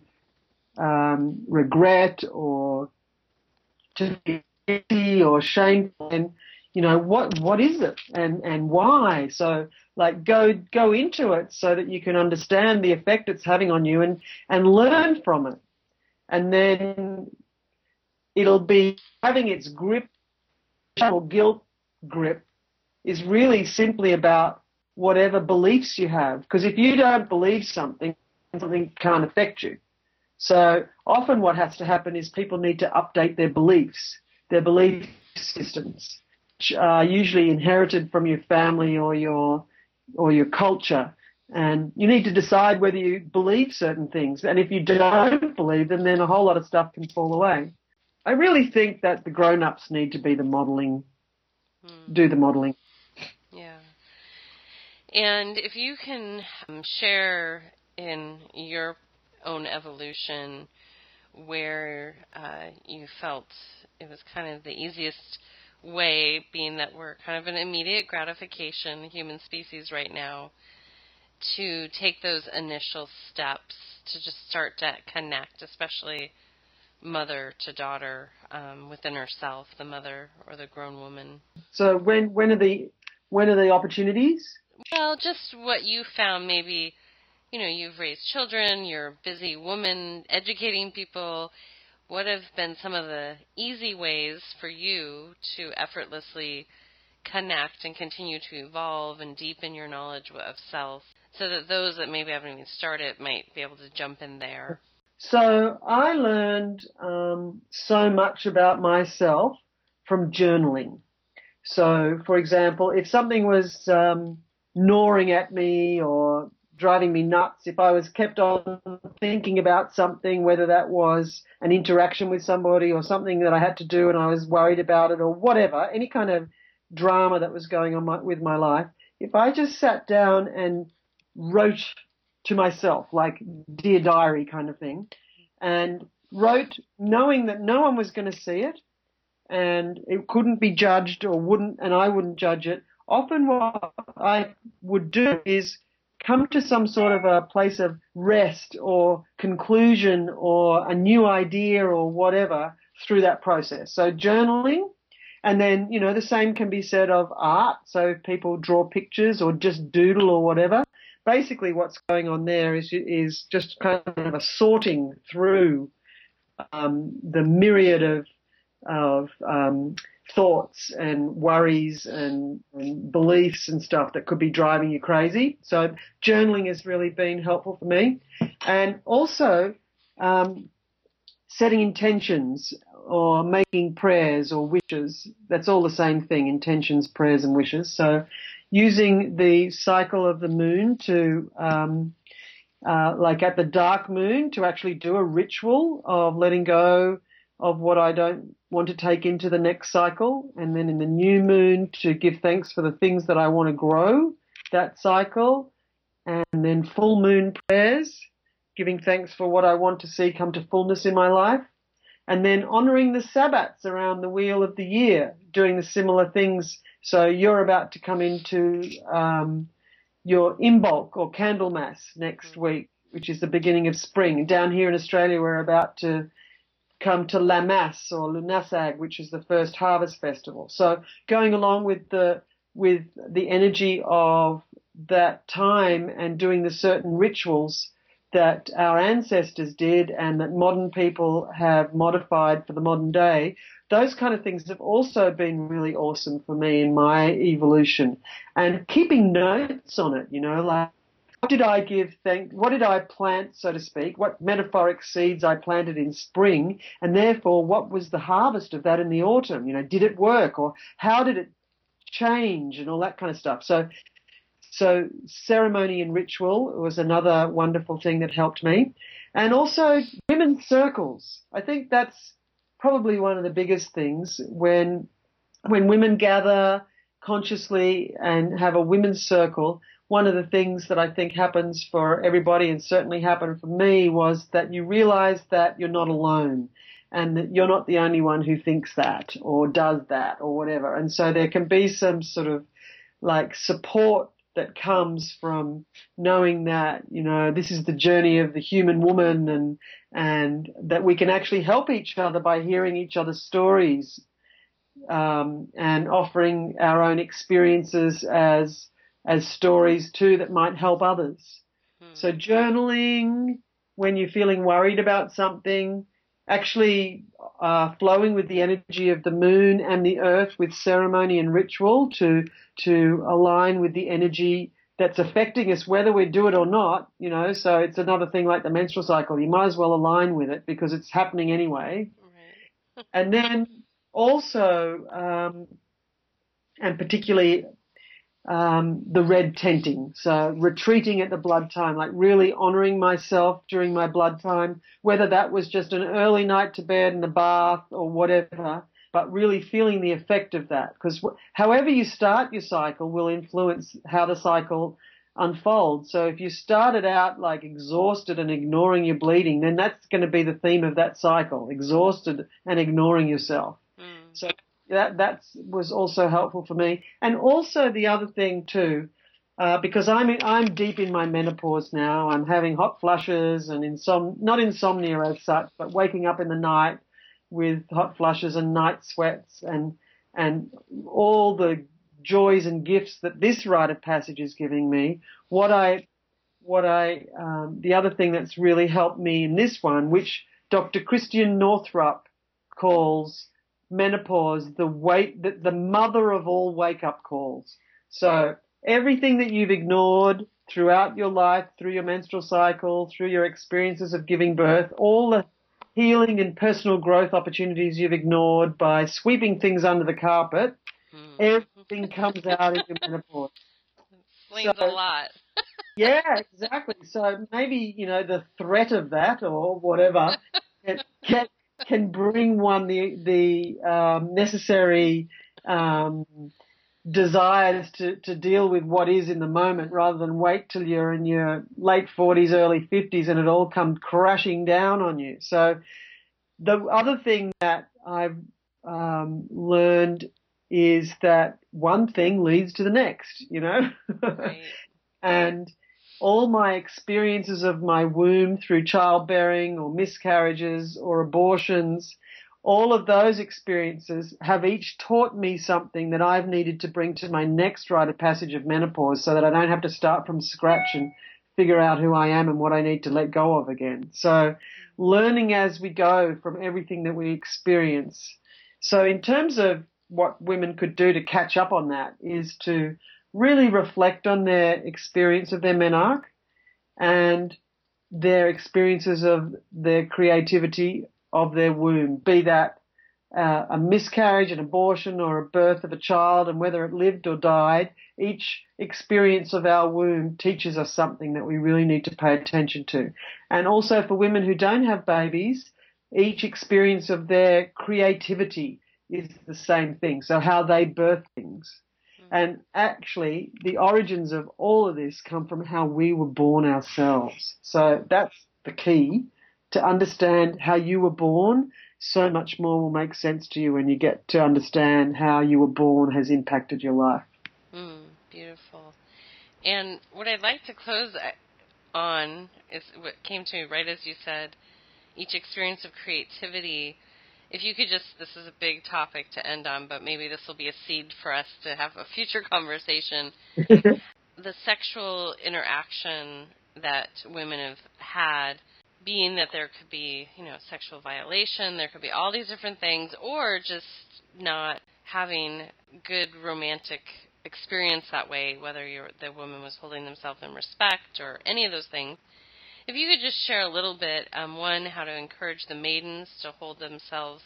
regret or to be guilty or shameful, and you know what is it and why? So like go into it so that you can understand the effect it's having on you and learn from it, and then it'll be having its grip or guilt grip is really simply about whatever beliefs you have. Because if you don't believe something can't affect you. So often what has to happen is people need to update their belief systems, which are usually inherited from your family or your culture. And you need to decide whether you believe certain things. And if you don't believe them, then a whole lot of stuff can fall away. I really think that the grown-ups need to be the modeling, do the modeling. Yeah. And if you can share in your own evolution where you felt it was kind of the easiest way, being that we're kind of an immediate gratification human species right now, to take those initial steps to just start to connect, especially mother to daughter, within herself, the mother or the grown woman. So when are the opportunities? Well, just what you found. Maybe, you know, you've raised children, you're a busy woman educating people. What have been some of the easy ways for you to effortlessly connect and continue to evolve and deepen your knowledge of self, so that those that maybe haven't even started might be able to jump in there? So I learned so much about myself from journaling. So, for example, if something was gnawing at me or driving me nuts, if I was kept on thinking about something, whether that was an interaction with somebody or something that I had to do and I was worried about it or whatever, any kind of drama that was going on with my life, if I just sat down and wrote to myself, like Dear Diary kind of thing, and wrote knowing that no one was going to see it and it couldn't be judged and I wouldn't judge it. Often what I would do is come to some sort of a place of rest or conclusion or a new idea or whatever through that process. So journaling, and then, the same can be said of art. So people draw pictures or just doodle or whatever. Basically what's going on there is just kind of a sorting through the myriad of thoughts and worries and beliefs and stuff that could be driving you crazy. So journaling has really been helpful for me. And also setting intentions or making prayers or wishes. That's all the same thing, intentions, prayers and wishes. So using the cycle of the moon to like at the dark moon, to actually do a ritual of letting go of what I don't want to take into the next cycle, and then in the new moon to give thanks for the things that I want to grow that cycle, and then full moon prayers, giving thanks for what I want to see come to fullness in my life, and then honoring the Sabbats around the wheel of the year, doing the similar things. So you're about to come into your Imbolc or Candlemas next week, which is the beginning of spring. Down here in Australia, we're about to come to Lammas or Lunasag, which is the first harvest festival. So going along with the energy of that time and doing the certain rituals that our ancestors did and that modern people have modified for the modern day, those kind of things have also been really awesome for me in my evolution. And keeping notes on it, like what did I plant, so to speak, what metaphoric seeds I planted in spring, and therefore what was the harvest of that in the autumn? Did it work, or how did it change, and all that kind of stuff. So ceremony and ritual was another wonderful thing that helped me. And also women's circles. I think that's probably one of the biggest things when women gather consciously and have a women's circle. One of the things that I think happens for everybody, and certainly happened for me, was that you realize that you're not alone and that you're not the only one who thinks that or does that or whatever. And so there can be some sort of like support that comes from knowing that, this is the journey of the human woman, and that we can actually help each other by hearing each other's stories, and offering our own experiences as stories too that might help others. So journaling when you're feeling worried about something, actually flowing with the energy of the moon and the earth with ceremony and ritual to align with the energy that's affecting us, whether we do it or not, so it's another thing like the menstrual cycle. You might as well align with it because it's happening anyway. Right. And then also, and particularly the red tenting, so retreating at the blood time, like really honoring myself during my blood time, whether that was just an early night to bed and a bath or whatever, but really feeling the effect of that, because however you start your cycle will influence how the cycle unfolds. So if you started out like exhausted and ignoring your bleeding, then that's going to be the theme of that cycle, exhausted and ignoring yourself. So that was also helpful for me. And also the other thing too, because I'm deep in my menopause now. I'm having hot flushes and not insomnia as such, but waking up in the night with hot flushes and night sweats and all the joys and gifts that this rite of passage is giving me. The other thing that's really helped me in this one, which Dr. Christian Northrup calls menopause, the mother of all wake-up calls. So everything that you've ignored throughout your life, through your menstrual cycle, through your experiences of giving birth, all the healing and personal growth opportunities you've ignored by sweeping things under the carpet, everything comes out in your menopause. Explains a lot. Yeah, exactly. So maybe, the threat of that or whatever can bring one the necessary desires to deal with what is in the moment, rather than wait till you're in your late 40s, early 50s and it all comes crashing down on you. So the other thing that I've learned is that one thing leads to the next, Right. and all my experiences of my womb through childbearing or miscarriages or abortions, all of those experiences have each taught me something that I've needed to bring to my next rite of passage of menopause so that I don't have to start from scratch and figure out who I am and what I need to let go of again. So learning as we go from everything that we experience. So in terms of what women could do to catch up on that is to really reflect on their experience of their menarche and their experiences of their creativity of their womb, be that a miscarriage, an abortion, or a birth of a child, and whether it lived or died. Each experience of our womb teaches us something that we really need to pay attention to. And also for women who don't have babies, each experience of their creativity is the same thing, so how they birth things. And actually, the origins of all of this come from how we were born ourselves. So that's the key, to understand how you were born. So much more will make sense to you when you get to understand how you were born has impacted your life. Beautiful. And what I'd like to close on is what came to me right as you said, each experience of creativity. If you could just, this is a big topic to end on, but maybe this will be a seed for us to have a future conversation. The sexual interaction that women have had, being that there could be, sexual violation, there could be all these different things, or just not having good romantic experience that way, whether the woman was holding themselves in respect or any of those things. If you could just share a little bit, one, how to encourage the maidens to hold themselves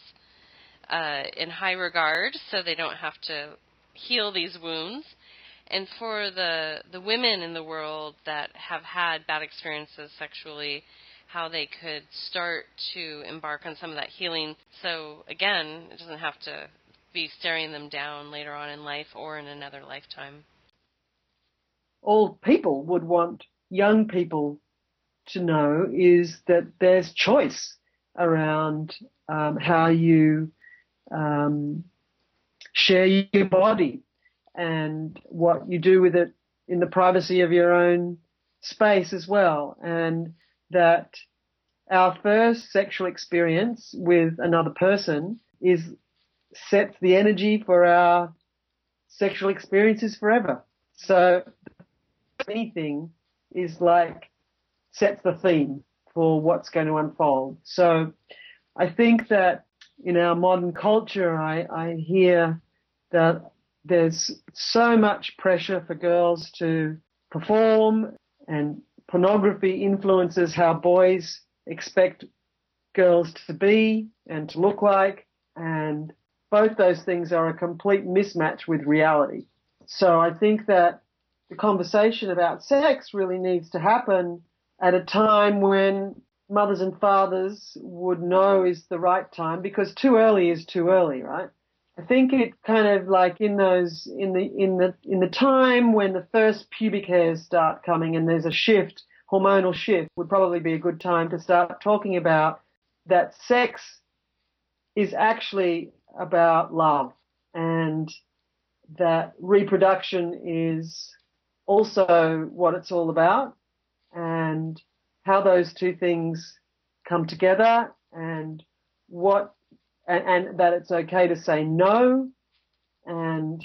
in high regard so they don't have to heal these wounds, and for the women in the world that have had bad experiences sexually, how they could start to embark on some of that healing. So, again, it doesn't have to be staring them down later on in life or in another lifetime. All people would want young people to know is that there's choice around how you share your body and what you do with it in the privacy of your own space as well, and that our first sexual experience with another person sets the energy for our sexual experiences forever. So anything is like sets the theme for what's going to unfold. So I think that in our modern culture, I hear that there's so much pressure for girls to perform, and pornography influences how boys expect girls to be and to look like, and both those things are a complete mismatch with reality. So I think that the conversation about sex really needs to happen at a time when mothers and fathers would know is the right time, because too early is too early, right? I think it kind of like in the time when the first pubic hairs start coming and there's a shift, hormonal shift, would probably be a good time to start talking about that sex is actually about love, and that reproduction is also what it's all about, and how those two things come together, and that it's okay to say no, and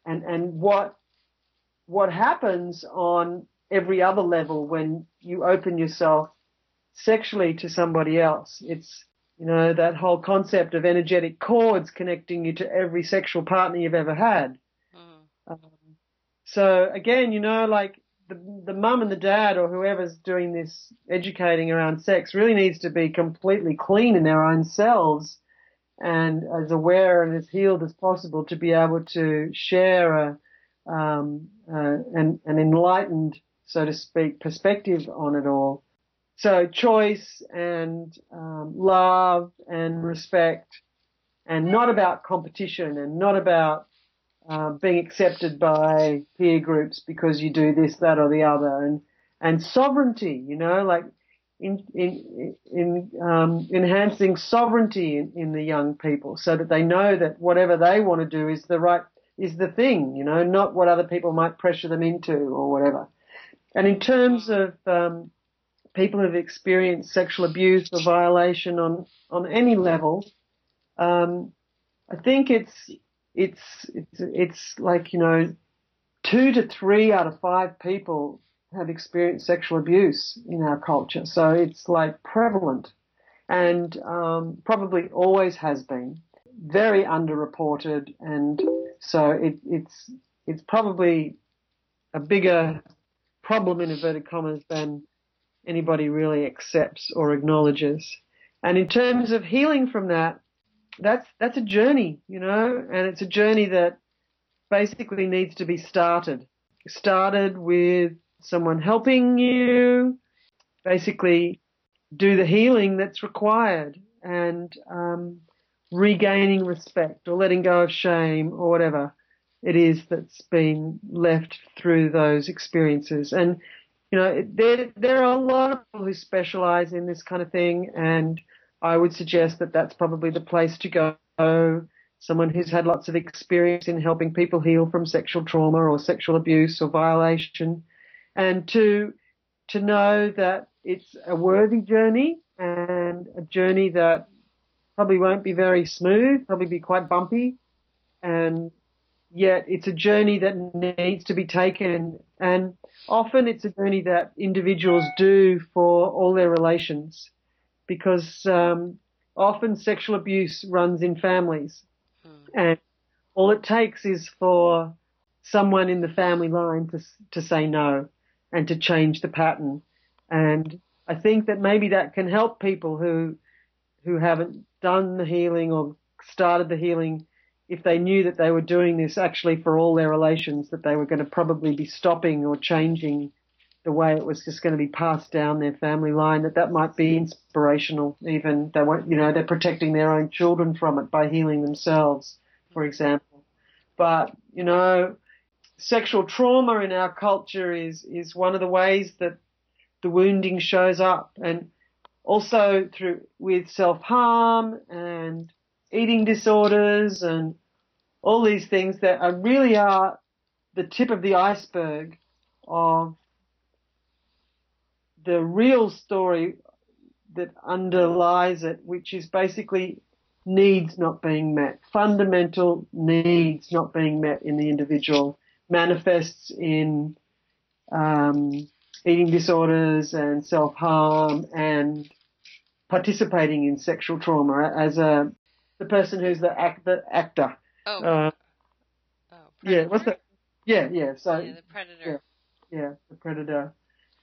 what happens on every other level when you open yourself sexually to somebody else. It's, that whole concept of energetic cords connecting you to every sexual partner you've ever had. So again, like the mum and the dad or whoever's doing this educating around sex really needs to be completely clean in their own selves and as aware and as healed as possible to be able to share an enlightened, so to speak, perspective on it all. So choice and love and respect, and not about competition and not about being accepted by peer groups because you do this, that, or the other, and sovereignty. Like enhancing sovereignty in the young people, so that they know that whatever they want to do is the thing. Not what other people might pressure them into or whatever. And in terms of people who've experienced sexual abuse or violation on any level, I think it's like, 2 to 3 out of 5 people have experienced sexual abuse in our culture. So it's like prevalent and probably always has been. Very underreported, and so it's probably a bigger problem in inverted commas than anybody really accepts or acknowledges. And in terms of healing from that, that's a journey, and it's a journey that basically needs to be started. Started with someone helping you, basically do the healing that's required, and regaining respect or letting go of shame or whatever it is that's been left through those experiences. And, there are a lot of people who specialize in this kind of thing, and I would suggest that that's probably the place to go. Someone who's had lots of experience in helping people heal from sexual trauma or sexual abuse or violation, and to know that it's a worthy journey and a journey that probably won't be very smooth, probably be quite bumpy, and yet it's a journey that needs to be taken. And often it's a journey that individuals do for all their relations, because often sexual abuse runs in families. And all it takes is for someone in the family line to say no and to change the pattern. And I think that maybe that can help people who haven't done the healing or started the healing, if they knew that they were doing this actually for all their relations, that they were going to probably be stopping or changing the way it was just going to be passed down their family line, that might be inspirational. Even they won't, they're protecting their own children from it by healing themselves, for example. But, sexual trauma in our culture is one of the ways that the wounding shows up, and also with self-harm and eating disorders and all these things that really are the tip of the iceberg of the real story that underlies it, which is basically needs not being met, fundamental needs not being met in the individual, manifests in eating disorders and self-harm and participating in sexual trauma as the person who's the actor. Yeah, what's that? Yeah. So the predator. Yeah, the predator.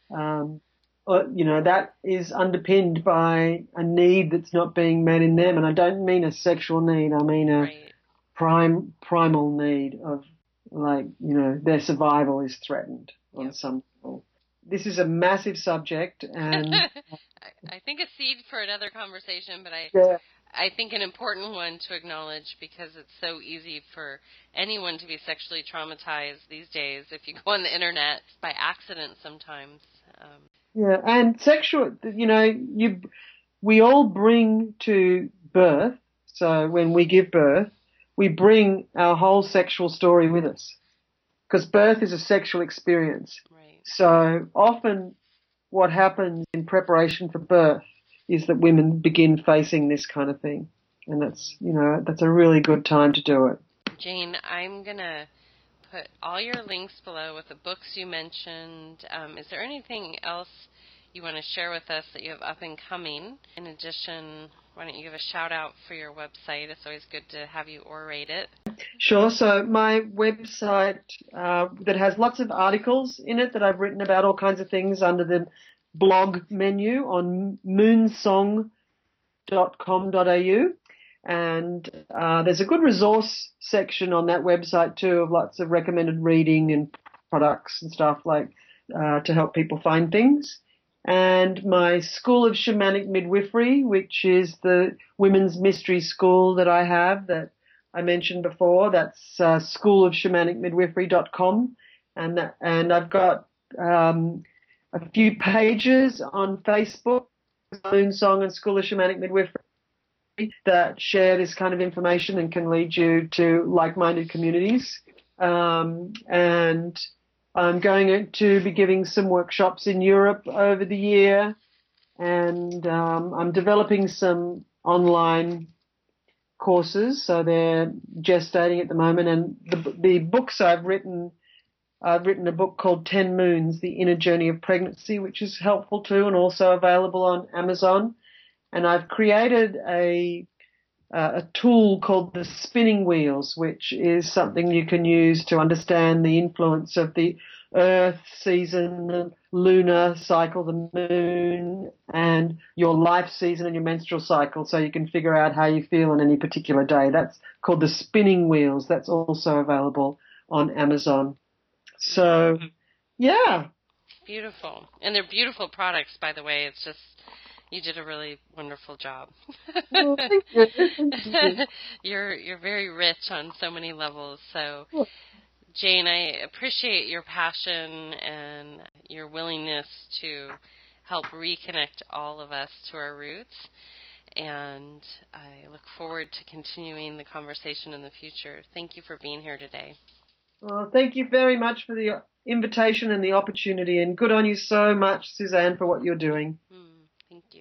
That is underpinned by a need that's not being met in them. And I don't mean a sexual need. I mean a primal need of, their survival is threatened on some level. This is a massive subject, and I think a seed for another conversation, but I think an important one to acknowledge, because it's so easy for anyone to be sexually traumatized these days if you go on the internet by accident sometimes. Yeah, and sexual, we all bring to birth, so when we give birth, we bring our whole sexual story with us, because birth is a sexual experience. Right. So often what happens in preparation for birth is that women begin facing this kind of thing, and that's a really good time to do it. Jane, I'm going to put all your links below with the books you mentioned. Is there anything else you want to share with us that you have up and coming? In addition, why don't you give a shout out for your website? It's always good to have you orate it. Sure. So my website that has lots of articles in it that I've written about all kinds of things under the blog menu on moonsong.com.au. And there's a good resource section on that website too, of lots of recommended reading and products and stuff to help people find things. And my School of Shamanic Midwifery, which is the women's mystery school that I have that I mentioned before, that's schoolofshamanicmidwifery.com. And I've got a few pages on Facebook, Moonsong and School of Shamanic Midwifery, that share this kind of information and can lead you to like-minded communities. And I'm going to be giving some workshops in Europe over the year, and I'm developing some online courses, so they're gestating at the moment. And the books I've written a book called 10 Moons, The Inner Journey of Pregnancy, which is helpful too and also available on Amazon. And I've created a tool called the spinning wheels, which is something you can use to understand the influence of the Earth season, the lunar cycle, the moon, and your life season and your menstrual cycle, so you can figure out how you feel on any particular day. That's called the spinning wheels. That's also available on Amazon. So, yeah. Beautiful. And they're beautiful products, by the way. It's just, you did a really wonderful job. Well, thank you. You're very rich on so many levels. So, Jane, I appreciate your passion and your willingness to help reconnect all of us to our roots. And I look forward to continuing the conversation in the future. Thank you for being here today. Well, thank you very much for the invitation and the opportunity, and good on you so much, Suzanne, for what you're doing. Thank you.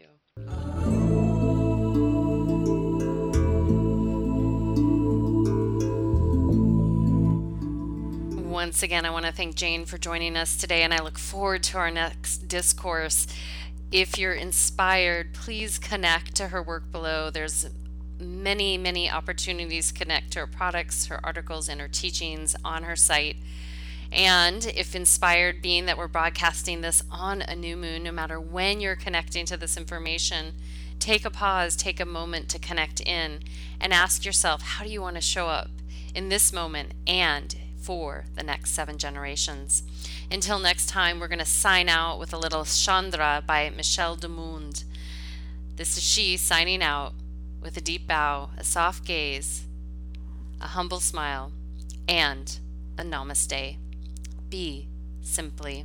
Once again, I want to thank Jane for joining us today, and I look forward to our next discourse. If you're inspired, please connect to her work below. There's many opportunities to connect to her products, her articles, and her teachings on her site. And if inspired, being that we're broadcasting this on a new moon, no matter when you're connecting to this information, take a pause, take a moment to connect in, and ask yourself, how do you want to show up in this moment and for the next 7 generations? Until next time, we're going to sign out with a little Chandra by Michel de Monde. This is she signing out with a deep bow, a soft gaze, a humble smile, and a namaste. Be simply.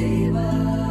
Deva.